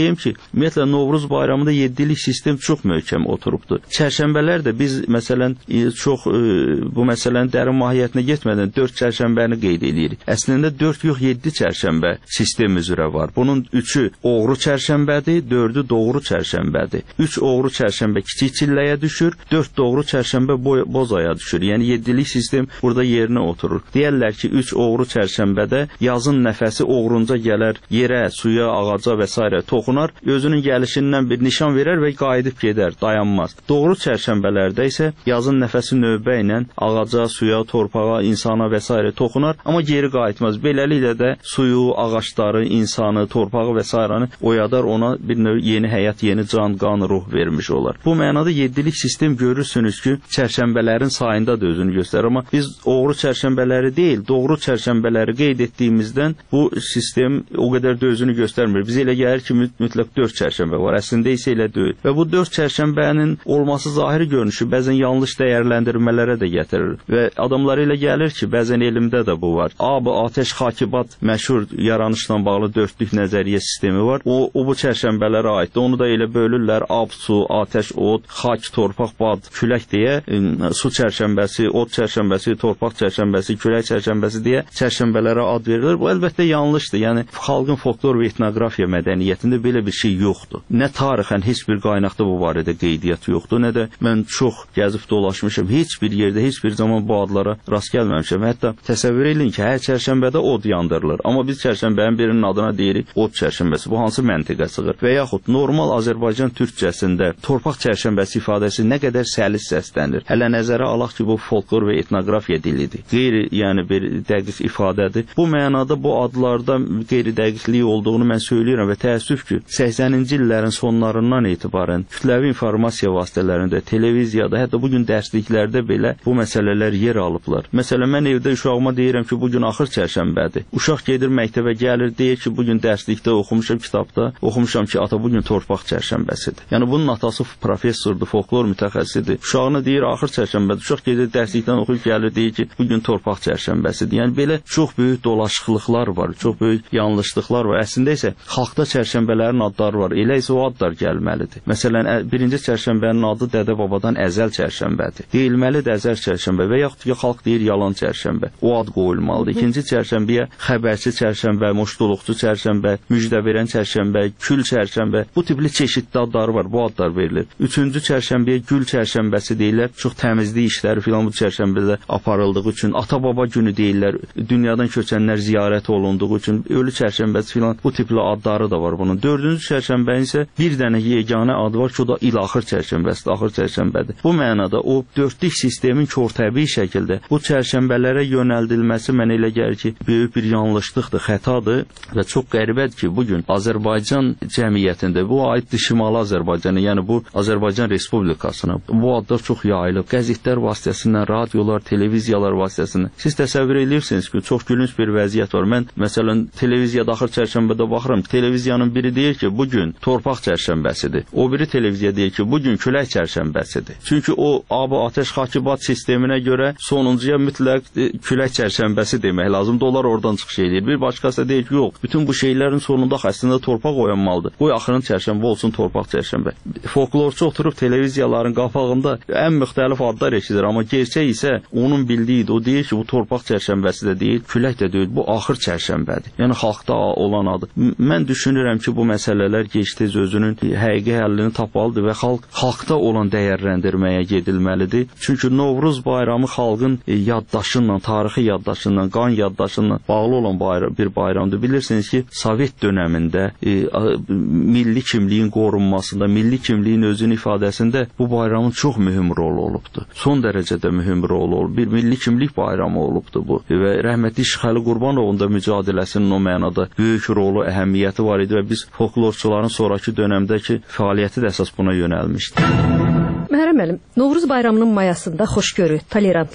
deyim ki, ümumiyyətlə Novruz bayramında yeddi illik sistem çox möhkəm oturubdur. Çərşənbələr də biz məsələn çox e, bu məsələnin dərin mahiyyətinə getmədən dörd çərşənbəni qeyd edirik. Əslində dörd yox yeddi çərşənbə sistem üzrə var. Bunun üçü oğru çərşənbədir, dördü doğru çərşənbədir. üç oğru çərşənbə kiçik çilləyə düşür, dörd doğru çərşənbə bozaya düşür. Yəni yeddi illik sistem burada yerinə oturur. Deyərlər ki, üç oğru çərşənbədə yazın nəfəsi oğrunca gələr, yerə, suya, ağaca və s. toxunar, özünün gəlişindən bir nişan verər və qayıdıb gedər, dayanmaz. Doğru çərşənbələrdə isə yazın nəfəsi növbə ilə ağaca, suya, torpağa, insana və s. toxunar, amma geri qayıtmaz. Beləliklə də suyu, ağaçları, insanı, torpağı və s. oyadar, ona bir növ yeni həyat, yeni can, qan, ruh vermiş olar. Bu mənada yeddilik sistem görürsünüz ki, çərşənbələrin sayında da özünü göstərir, amma biz oğru çərşənbələri deyil, doğru çərşənbələri qeyd etdiyimizdən bu sistem o qədər də özünü göstərmir. Biz elə gəlir ki, mütləq dörd çərşənbə var, əslində isə elə deyil. Və bu dörd çərşənbənin olması zahiri görünüşü bəzən yanlış dəyərləndirmələrə də gətirir. Və adamlar elə gəlir ki, bəzən elmdə də bu var. Ab-ı Atəş Xakibat məşhur yaranışla bağlı dördlük nəzəriyyə sistemi var. O, o bu çərşənbələrə aiddir. Onu da elə bölürlər. Ab, su, atəş, od, xak, torpaq, bad, külək deyə su çərşənbəsi, od çərşənbəsi, torpaq çərşənbəsi, külək çərşənbəsi deyə çərşənbələrə ad verilir. Bu əlbəttə yanlışdır. Yəni xalqın folklor və etnografiya mədəniyyətində belə bir şey yoxdur. Nə tarixən heç bir qaynaqda bu barədə qeydiyyat yoxdur, nə də mən çox gəzib dolaşmışam. Heç bir yerdə, heç bir zaman bu adlara rast gəlməmişəm. Hətta təsəvvür edin ki, hər çərşənbədə od yandırılır. Amma biz çərşənbənin birinin adına deyirik od çərşənbəsi. Bu hansı məntiqə sığır? Və yaxud normal Azərbaycan türkcəsində torpaq çərşənbəsi ifadəsi nə qədər səlis səslənir. Hələ nəzərə alaq ki, bu folklor və etnografiya dilidir. Qeyri, yəni bir dəqiq ifadədir. Bu mənada bu adlarda qeyri-dəqiqlik olduğunu mən söyləyirəm və təəssüf ki, səksəninci illərin sonlarından etibarən kütləvi informasiya vasitələrində, televiziyada, hətta bugün dərsliklərdə belə bu məsələlər yer alıblar. Məsələn, mən evdə uşağıma deyirəm ki, bugün axır çərşənbədir. Uşaq gedir məktəbə, gəlir, deyir ki, bugün dərslikdə oxumuşam, kitabda oxumuşam ki, ata bugün torpaq çərşənbəsidir. Yəni bunun atası professordur, folklor mütəxəssisidir. Uşağına deyir axır çərşənbədir. Uşaq gedir dərslikdən oxuyub gəlir, deyir ki, bugün torpaq çərşənbəsidir. Yəni belə çox böyük dolaşıqlıqlar var, çox böyük yanlışlıqlar var. Əslində isə xalqda çərşənbələrin adları var. Elə isə o adlar gəlməlidir. Məsələn, birinci çərşənbənin adı Dədə Babadan əzəl çərşənbədir. Deyilməlidir əzəl çərşənbə və yaxud ki, xalq deyir yalan çərşənbə. O ad qoyulmalıdır. İkinci çərşənbəyə xəbərçi çərşənbə, muştuluqçu çərşənbə, müjdə verən çərşənbə, kül çərşənbə, bu tipli çeşidli adları var. Bu adlar verilir. Üçüncü çərşənbəyə gül çərşənbəsi deyirlər. Çox təmizlik işləri filan bu çərşənbədə aparıldığı üçün, ata-baba günü deyirlər. Dünyadan köçənlər ziyarət olunduğu üçün ölü çərşənbəsi filan bu tipli adları da var bunun. Dördüncü çərşənbənin isə bir dənə yeganə adı var ki, o da ilaxır çərşənbəsidir, axır çərşənbədir. Bu mənada o dördlük sistemin körtəbii şəkildə bu çərşənbələrə yönəldilməsi mənə elə gəlir ki, böyük bir yanlışlıqdır, xətadır və çox qəribədir ki, bugün Azərbaycan cəmiyyətində bu aiddir Şimali Azərbaycana, yəni bu Azərbaycan Respublikasına. Bu adlar çox yayılıb. Qəzetlər vasitəsindən, radiolar, televiziyalar vasitəsindən. Siz təsəvvür edirsiniz ki, çox gülünç bir vəziyyət var. Mən məsələn televiziyada axır çərşənbədə baxıram. Televiziyanın biri deyir ki, bugün torpaq çərşənbəsidir. O biri televiziya deyir ki, bugün külək çərşənbəsidir. Çünki o ab-ı Atəş Xakibat sisteminə görə sonuncuya mütləq külək çərşənbəsi demək lazımdır. Onlar oradan çıxış edir. Bir başqası deyir ki, yox, bütün bu şeylərin sonunda əslində torpaq oyanmalıdır. Qoy axırın çərşənbə olsun torpaq çərşənbə. Folklorçu oturub televiziyaların qapağında ən müxtəlif adlar eşidir, amma gerçək isə onun bildiyidir. O deyir ki, bu torpaq çərşənbəsi də deyil, külək də deyil, bu axır çərşənbədir. Yəni xalqda olan adı. Mən düşünürəm ki, bu məsələlər gec-tez özünün həqiqi həllini tapmalıdır və xalq xalqda olan dəyərləndirməyə gedilməlidir. Çünki Novruz bayramı xalqın yaddaşınla, tarixi yaddaşınla, qan yaddaşınla bağlı olan bayram, bir bayramdır. Bilirsiniz ki, Sovet dönəmində e, milli kimliyin qorunmasında, milli kimliyin özünün ifadəsində bu bayramın çox mühüm rolu olubdur. Son dərəcədə mühüm rolu olub. Bir milli kimlik bayramı olubdur bu. Və rəhmətli Şıxəli Qurbanovun da mücadiləsinin o mənada böyük rolu, əhəmiyyəti var idi və biz folklorçuların sonraki dönəmdəki fəaliyyəti də əsas buna yönəlmişdi. Məhrəm müəllim, Novruz bayramının mayasında xoşgörü, tolerantlıq,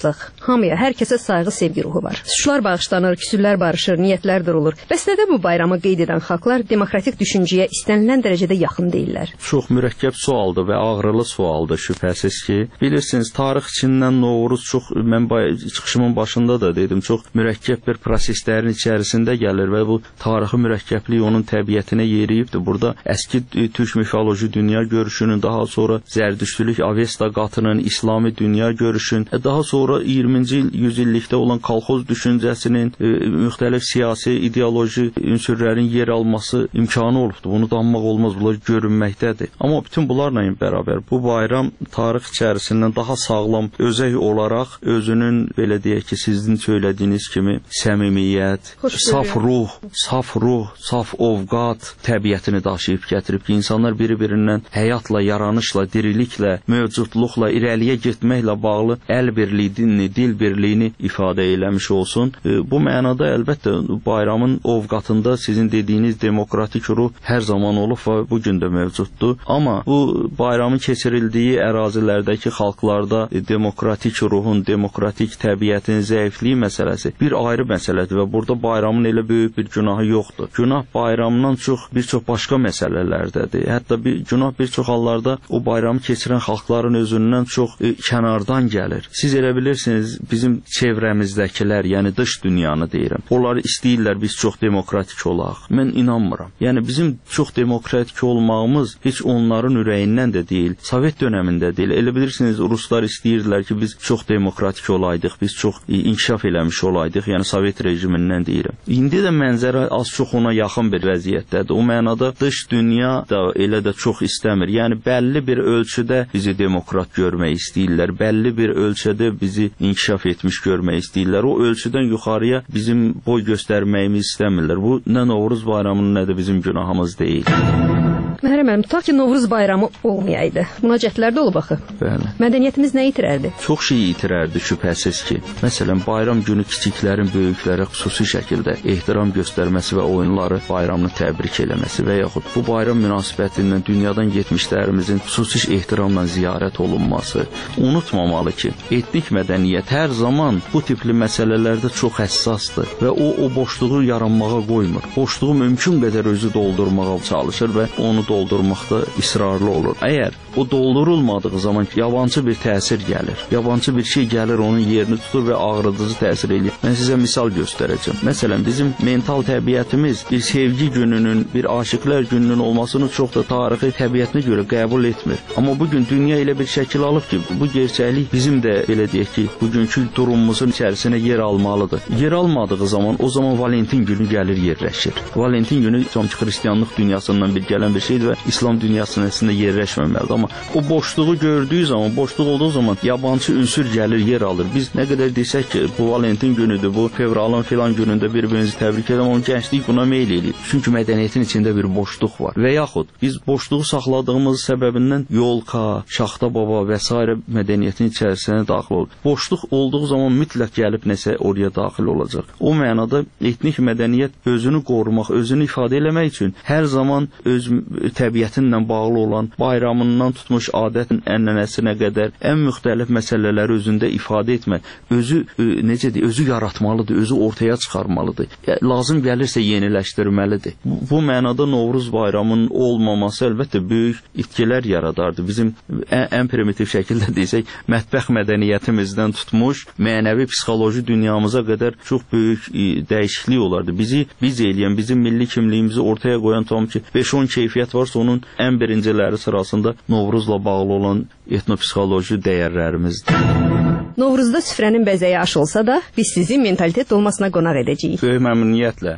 Hamıya, hər kəsə sayğı, sevgi ruhu var. Suçlar bağışlanır, küsürlər barışır, niyyətlər durulur. Bəs nədən bu bayramı qeyd edən xalqlar demokratik düşüncəyə istənilən dərəcədə yaxın deyirlər? Çox mürəkkəb sualdır və ağrılı sualdır şübhəsiz ki. Bilirsiniz, tarix içindən Novruz çox, mən çıxışımın başında da dedim, çox mürəkkəb bir proseslərin içərisində gəlir və bu tarixi mürəkkəblik onun təbiətinə yeriyibdir. Burada əski türk mifoloji dünya görüşünün, daha sonra zərdüştlük, Avesta qatının, İslami dünya görüşün, daha sonra iyirminci yüzillikdə olan kolxoz düşüncəsinin, e, müxtəlif siyasi, ideoloji ünsürlərin yer alması imkanı olubdur. Bunu danmaq olmaz, bunlar görünməkdədir. Amma bütün bunlarla bərabər bu bayram tarix içərisindən daha sağlam özək olaraq özünün, belə deyək ki, sizin söylədiyiniz kimi səmimiyyət, saf ruh, saf ruh, saf ovqat təbiətini daşıyıb gətirib ki, insanlar biri-birindən həyatla, yaranışla, diriliklə, mövcudluqla, irəliyə getməklə bağlı əl birliyini, dil birliyini ifadə eləmiş olsun. Bu mənada əlbəttə bayramın ovqatında sizin dediyiniz demokratik ruh hər zaman olub və bugün də mövcuddur. Amma bu bayramın keçirildiyi ərazilərdəki xalqlarda demokratik ruhun, demokratik təbiətin zəifliyi məsələsi bir ayrı məsələdir və burada bayramın elə böyük bir günahı yoxdur. Günah bayramdan çox bir çox başqa məsələlərdədir. Hətta bir günah bir çox hallarda o bayramı keçirən xalqların özündən çox e, kənardan gəlir. Siz elə bilirsiniz, bizim çevrəmizdəkilər, yəni dış dünyanı deyirəm, onlar istəyirlər biz çox demokratik olaq. Mən inanmıram. Yəni bizim çox demokratik olmağımız heç onların ürəyindən də deyil, Sovet dönəmində deyil. Elə bilirsiniz, Ruslar istəyirdilər ki, biz çox demokratik olaydıq, biz çox e, inkişaf eləmiş olaydıq, yəni Sovet rejimindən deyirəm. İndi də mənzərə az çox ona yaxın bir vəziyyətdədir. O mənada dış dünya da elə də çox istəmir. Yəni bəlli bir ölçüdə bizi demokrat görmək istəyirlər, bəlli bir ölçüdə bizi inkişaf etmiş görmək istəyirlər. O ölçüdən yuxarıya bizim boy göstərməyimizi istəmirlər. Bu nə Novruz bayramının, nə də bizim günahımız deyil. Məhrəm müəllim, tutaq ki, Novruz bayramı olmayaydı. Münacətlər də olub axı. Bəli. Mədəniyyətimiz nə itirərdi? Çox şey itirərdi şübhəsiz ki. Məsələn, bayram günü kiçiklərin böyüklərə xüsusi şəkildə ehtiram göstərməsi və oyunları bayramını təbrik eləməsi və yaxud bu bayram münasibətindən dünyadan getmişlərimizin xüsusi ehtiramla ziyarət olunması. Unutmamalı ki, etnik mədəniyyət hər zaman bu tipli məsələlərdə çox həssasdır və o, o boşluğu yaranmağa qoymur. Boşluğu mümkün qədər özü doldurmağa çalışır və onu doldurmaqda israrlı olur. Əgər o doldurulmadığı zaman yabancı bir təsir gəlir. Yabancı bir şey gəlir, onun yerini tutur və ağrıdıcı təsir edir. Mən sizə misal göstərəcəm. Məsələn, bizim mental təbiətimiz bir sevgi gününün, bir aşıqlar gününün olmasını çox da tarixi təbiətinə görə qəbul etmir. Amma bugün dünya elə bir şəkil alıb ki, bu gerçəklik bizim də, belə deyək ki, bugünkü durumumuzun içərisinə yer almalıdır. Yer almadığı zaman, o zaman Valentin günü gəlir yerləşir. Valentin günü sanki xristianlıq dünyasından bir gələn bir şeydir və İslam dünyasının əslində yerləşməməlidir. Amma o boşluğu gördüyü zaman, boşluq olduğu zaman yabancı ünsür gəlir, yer alır. Biz nə qədər desək ki, bu Valentin günüdür, bu fevralın filan günündə bir-birimizi təbrik edən, onun gənclik buna meyl edir. Çünki mədəniyyətin içində bir boşluq var. Və yaxud biz boşluğu saxladığımız səbəbindən yolka, şaxta baba və s. mədəniyyətin içərisinə daxil olur. Boşluq olduğu zaman mütləq gəlib nəsə oraya daxil olacaq. O mənada etnik mədəniyyət özünü qorumaq, özünü ifadə eləmək üçün hər zaman öz təbiətinlə bağlı olan bayramından tutmuş adətin ənənəsinə qədər ən müxtəlif məsələləri özündə ifadə etmək, özü necə deyir, özü yaratmalıdır, özü ortaya çıxarmalıdır. Lazım gəlirsə yeniləşdirməlidir. Bu, bu mənada Novruz bayramının olmaması əlbəttə böyük itkilər yaradardı. Bizim ən, ən primitiv şəkildə desək, mətbəx mədəniyyətimizdən tutmuş, mənəvi psixoloji dünyamıza qədər çox böyük dəyişiklik olardı. Bizi biz eləyən, bizim milli kimliyimizi ortaya qoyan tam ki, beş on keyfiyyət varsa onun ən birinciləri sırasında Novruzla bağlı olan etnopsixoloji dəyərlərimizdir. Novruzda süfrənin bəzəyi aş olsa da, biz sizi mentalitet dolmasına qonaq edəcəyik. Böyük məmnuniyyətlə.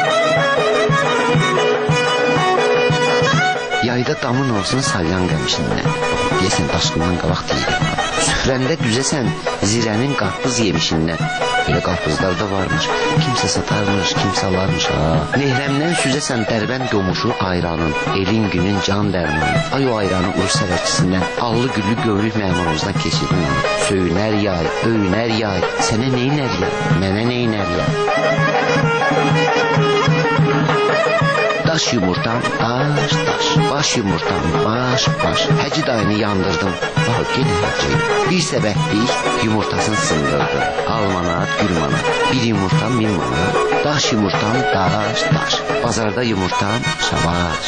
Yayda damın olsun salyan qəmişindən, deyəsən daşqından qabaq deyil. Süfrəndə düzəsən zirənin qarpız yemişindən. Belə qarpızlar da varmış, kimsə satarmış, kimsə alarmış ha. Nehrəmdən süzəsən dərbənd domuşu ayranın, elin günün can dərmanı. Ay o ayranı urus sərəkçisindən, allı güllü gövrük məmurumuzdan keçirdin. Söyünər yay, öyünər yay, sənə neynər yay, mənə neynər yay. Daş yumurtam, daş, daş. Baş yumurtam, baş, baş. Həci dayını yandırdım. Bax, yenə həcəyim. Bir səbətlik yumurtasını sındırdım. Almanat, gülmanat. Bir yumurtam, bir manat. Daş yumurtam, daş, daş. Bazarda yumurtam, şabaş.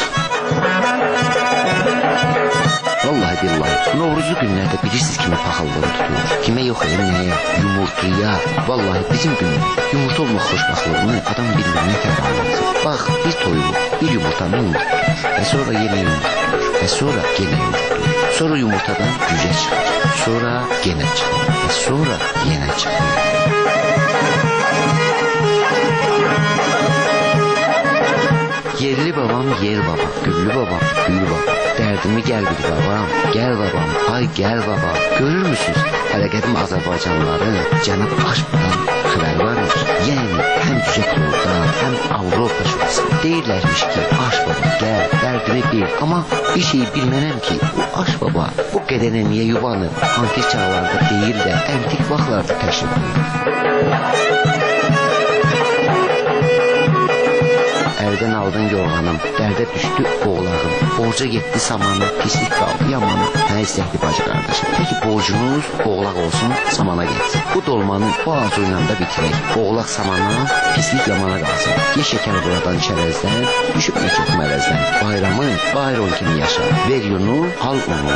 Vallahi billahi, Novruzlu günlərdə bilirsiniz kimi paxıllığım tutur. Kimə yox elim, nəyə? Yumurtluya. Vallahi bizim günlər yumurta olmaq xoşbaxtlığını adam bilmir, nə tər anlatsın. Bax, bir toyuq, bir yumurtanı yumurtluyor. Və sonra yenə yumurtluyor. Və sonra yenə yumurtluyor. Sonra yumurtadan cücə çıxır. Sonra yenə çıxır. Və sonra yenə çıxır. Yerli babam, yer babam, güllü babam, gül babam. Dərdimi gəl bir babam, gəl babam, ay gəl babam. Görür müsünüz? Hələ qədim Azərbaycanlıların Cənab Aşbadan xəbər varmış. Yəni, həm cücə klubda, həm Avropa şurası. Deyirlərmiş ki, Aşbaba gəl, dərdimi bil. Amma bir şeyi bilmənəm ki, bu Aşbaba bu qədənə niyə yuvanıb? Antik çağlarda deyil də, əntik vaxtlarda təşrif edir. Əldən aldın yorğanım, dərdə düşdü oğlağım. Borca getdi samana, pislik qaldı yamana. Hə, istəkli bacı qardaşım. Peki borcunuz oğlaq olsun, samana getsin. Bu dolmanı bu arzuyla da bitirək. Oğlaq samana, pislik yamana qalsın. Ye şəkər buradan çərəzdən, düşüb nə çox mərəzdən. Bayramı bayron kimi yaşa, ver yunu, al unu.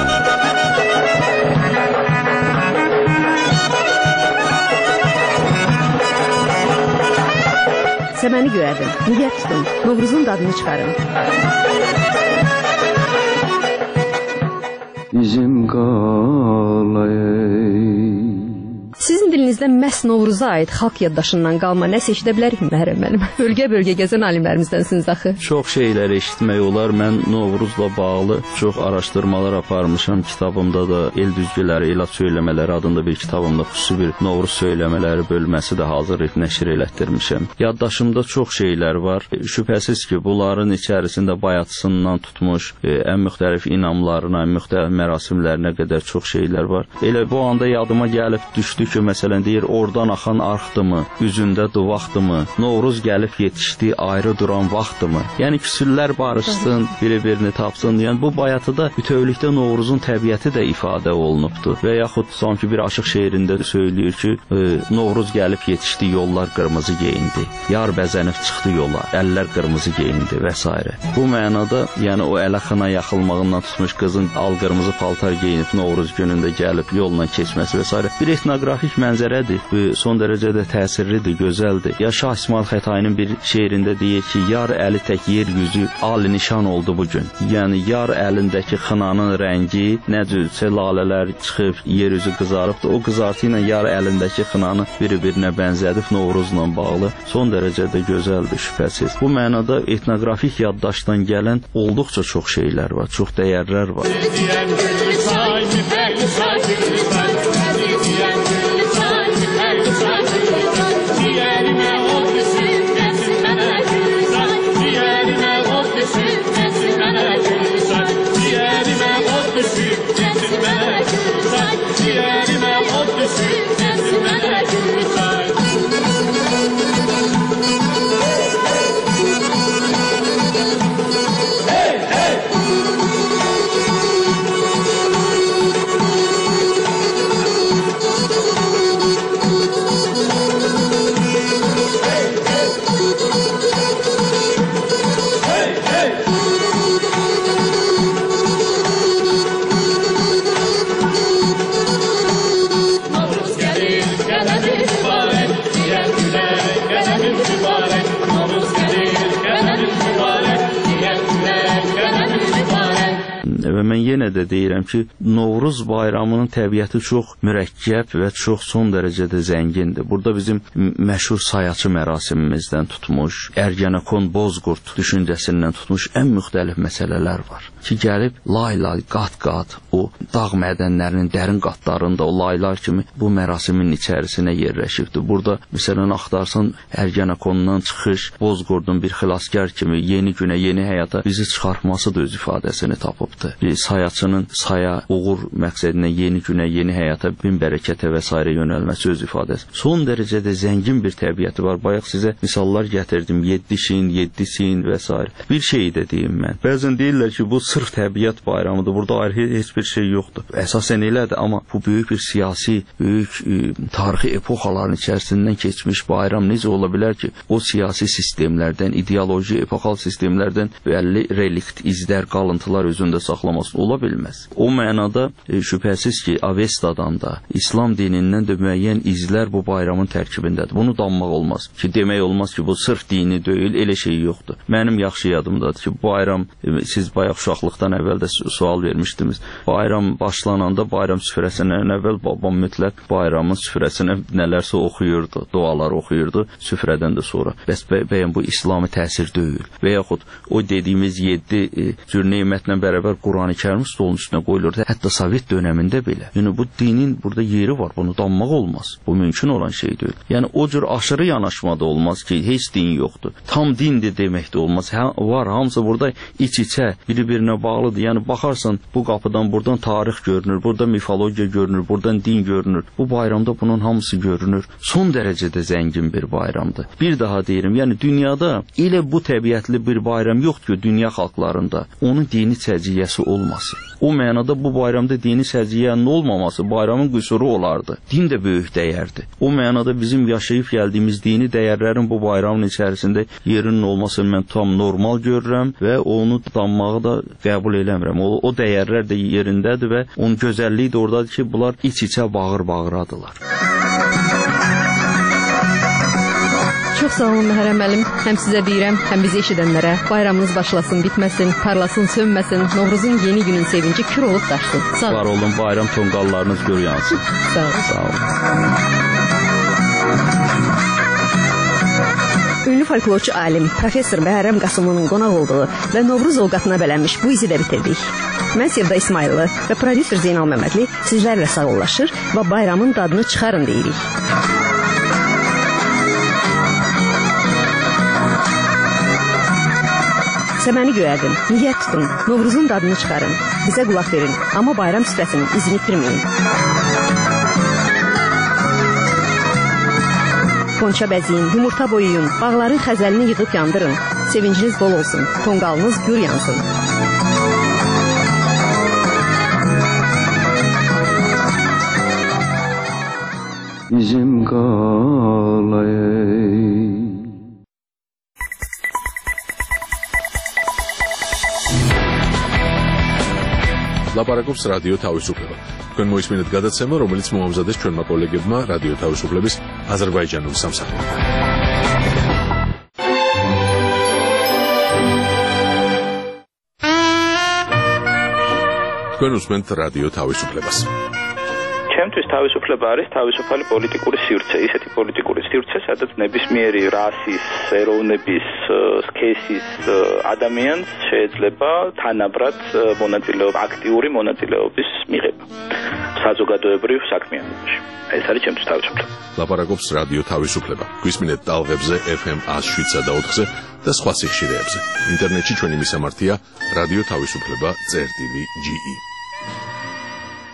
Səməni göyərdin, nigar tutun, Novruzun dadını çıxarın. Bizim qalayı. Sizin dilinizdə məhz Novruza aid xalq yaddaşından qalma nəsə eşidə bilərik mi Məhərrəm müəllim? Bölgə-bölgə gəzən alimlərimizdənsiniz axı. Çox şeylər eşitmək olar. Mən Novruzla bağlı çox araşdırmalar aparmışam. Kitabımda da El düzgüləri, elad söyləmələri adında bir kitabımda xüsusi bir Novruz söyləmələri bölməsi də hazırlayıb nəşr elətdirmişəm. Yaddaşımda çox şeylər var. Şübhəsiz ki, bunların içərisində bayatısından tutmuş, ən müxtəlif inamlarına, ən müxtəlif mərasimlərinə qədər çox şeylər var. Elə bu anda yadıma gəlib düşdü ki, məsələn deyir, oradan axan arxdımı, üzündə duvaqdımı, Novruz gəlib yetişdi, ayrı duran vaxtımı. Yəni küsürlər barışsın, biri-birini tapsın. Yəni bu bayatıda bütövlükdə Novruzun təbiəti də ifadə olunubdur. Və yaxud sanki bir aşıq şeirində söyləyir ki, e, Novruz gəlib yetişdi, yollar qırmızı geyindi. Yar bəzənib çıxdı yola, əllər qırmızı geyindi və s. Bu mənada, yəni o ələxana yaxılmağından tutmuş qızın al qırmızı paltar geyinib Novruz günündə gəlib yolla keçməsi və s. Bir etnoqrafik mənzərədir, son dərəcədə təsirlidir, gözəldir. Ya Şah İsmail Xətainin bir şeirində deyir ki, yar əli tək yer yüzü ali nişan oldu bugün. Yəni yar əlindəki xınanın rəngi nə cürsə lalələr çıxıb, yer üzü qızarıbdır. O qızartı ilə yar əlindəki xınanı bir-birinə bənzədib Novruzla bağlı. Son dərəcədə gözəldir, şübhəsiz. Bu mənada etnoqrafik yaddaşdan gələn olduqca çox şeylər var, çox dəyərlər var. Və mən yenə də deyirəm ki, Novruz bayramının təbiəti çox mürəkkəb və çox son dərəcədə zəngindir. Burada bizim məşhur sayaçı mərasimimizdən tutmuş, Ərgənəkon Bozqurd düşüncəsindən tutmuş ən müxtəlif məsələlər var. ki, gəlib lay-lay, qat-qat o dağ mədənlərinin dərin qatlarında o laylar kimi bu mərasimin içərisinə yerləşibdir. Burada məsələn axtarsan Ergenekondan çıxış, Bozqurdun bir xilaskar kimi yeni günə, yeni həyata bizi çıxartması da öz ifadəsini tapıbdır. Bir sayaçının saya, uğur məqsədinə yeni günə, yeni həyata, bin bərəkətə və s. yönəlməsi öz ifadəsi. Son dərəcədə zəngin bir təbiəti var. Bayaq sizə misallar gətirdim. Yeddi şin, yeddi sin və s. Bir şey də deyim mən. Bəzən deyirlər ki, bu sırf təbiət bayramıdır. Burada ayrı heç bir şey yoxdur. Əsasən elədir, amma bu böyük bir siyasi, böyük e, tarixi epoxaların içərisindən keçmiş bayram necə ola bilər ki, o siyasi sistemlərdən, ideoloji, epoxal sistemlərdən bəlli relikt, izlər, qalıntılar özündə saxlaması ola bilməz. O mənada e, şübhəsiz ki, Avestadan da, İslam dinindən də müəyyən izlər bu bayramın tərkibindədir. Bunu danmaq olmaz ki, demək olmaz ki, bu sırf dini deyil, elə şey yoxdur. Mənim yaxşı yadımdadır ki, bayram, e, siz bayaq uşaqlıqdan əvvəl də sual vermişdiniz. Bayram başlananda bayram süfrəsindən əvvəl babam mütləq bayramın süfrəsinə nələrsə oxuyurdu, dualar oxuyurdu süfrədən də sonra. Bəs bə bəyən bu İslami təsir deyil. Və yaxud o dediyimiz yeddi e, cür nemətlə bərabər Qurani-Kərim stolun üstünə qoyulurdu. Hətta Sovet dönəmində belə. Yəni bu dinin burada yeri var. Bunu danmaq olmaz. Bu mümkün olan şey deyil. Yəni o cür aşırı yanaşma da olmaz ki, heç din yoxdur. Tam dindir demək də olmaz. Hə, var, hamısı burada iç-içə, bir-birinə bağlıdır. Yəni baxarsan bu qapıdan buradan tarix görünür, burada mifologiya görünür, buradan din görünür. Bu bayramda bunun hamısı görünür. Son dərəcədə zəngin bir bayramdır. Bir daha deyirəm, yəni dünyada elə bu təbiətli bir bayram yoxdur ki, dünya xalqlarında onun dini səciyyəsi olmasın. O mənada bu bayramda dini səciyyənin olmaması bayramın qüsuru olardı. Din də böyük dəyərdir. O mənada bizim yaşayıb gəldiyimiz dini dəyərlərin bu bayramın içərisində yerinin olmasını mən tam normal görürəm və onu danmağı da qəbul eləmirəm. O, o dəyərlər də yerindədir və onun gözəlliyi də oradadır ki, bunlar iç-içə bağır-bağıradılar. Çox sağ olun Məhərrəm müəllim. Həm sizə deyirəm, həm bizi eşidənlərə bayramınız başlasın, bitməsin, parlasın, sönməsin, Novruzun yeni günün sevinci kür olub daşsın. Sağ olun. Var olun, bayram tonqallarınız gör yansın. Sağ olun. Sağ olun. Ünlü folklorçu alim, professor Məhərrəm Qasımlının qonaq olduğu və Novruz ovqatına bələnmiş bu izi də bitirdik. Mən Sevda İsmayıllı və prodüser Zeynal Məmmədli sizlərlə sağollaşır və bayramın dadını çıxarın deyirik. Səməni göyərdin, niyyət tutun, Novruzun dadını çıxarın, bizə qulaq verin, amma bayram süfrəsinin izini itirməyin. Qonça bəziyin, yumurta boyuyun, bağların xəzəlini yığıb yandırın, sevinciniz bol olsun, tonqalınız gür yansın. Bizim qalay ლაპარაკობს რადიო თავისუფლება. თქვენ მოისმინეთ გადაცემა, რომელიც მოამზადეს ჩვენმა კოლეგებმა რადიო თავისუფლების აზერბაიჯანული სამსახურიდან. თქვენ უსმენთ რადიო თავისუფლებას. ჩემთვის თავისუფლება არის თავისუფალი პოლიტიკური სივრცე, ისეთი პოლიტიკური სივრცე, სადაც ნებისმიერი რასის, ეროვნების, სქესის ადამიანს შეიძლება თანაბრად მონაწილეობა, აქტიური მონაწილეობის მიღება საზოგადოებრივ საქმიანობაში. ეს არის ჩემთვის თავისუფლება. ლაპარაკობს რადიო თავისუფლება. გვისმინეთ ტალღებზე ეფ ემ ას შვიდსა და ოთხზე და სხვა სიხშირეებზე. ინტერნეტში ჩვენი მისამართია რადიო თავისუფლება წერტილი ჯი ი.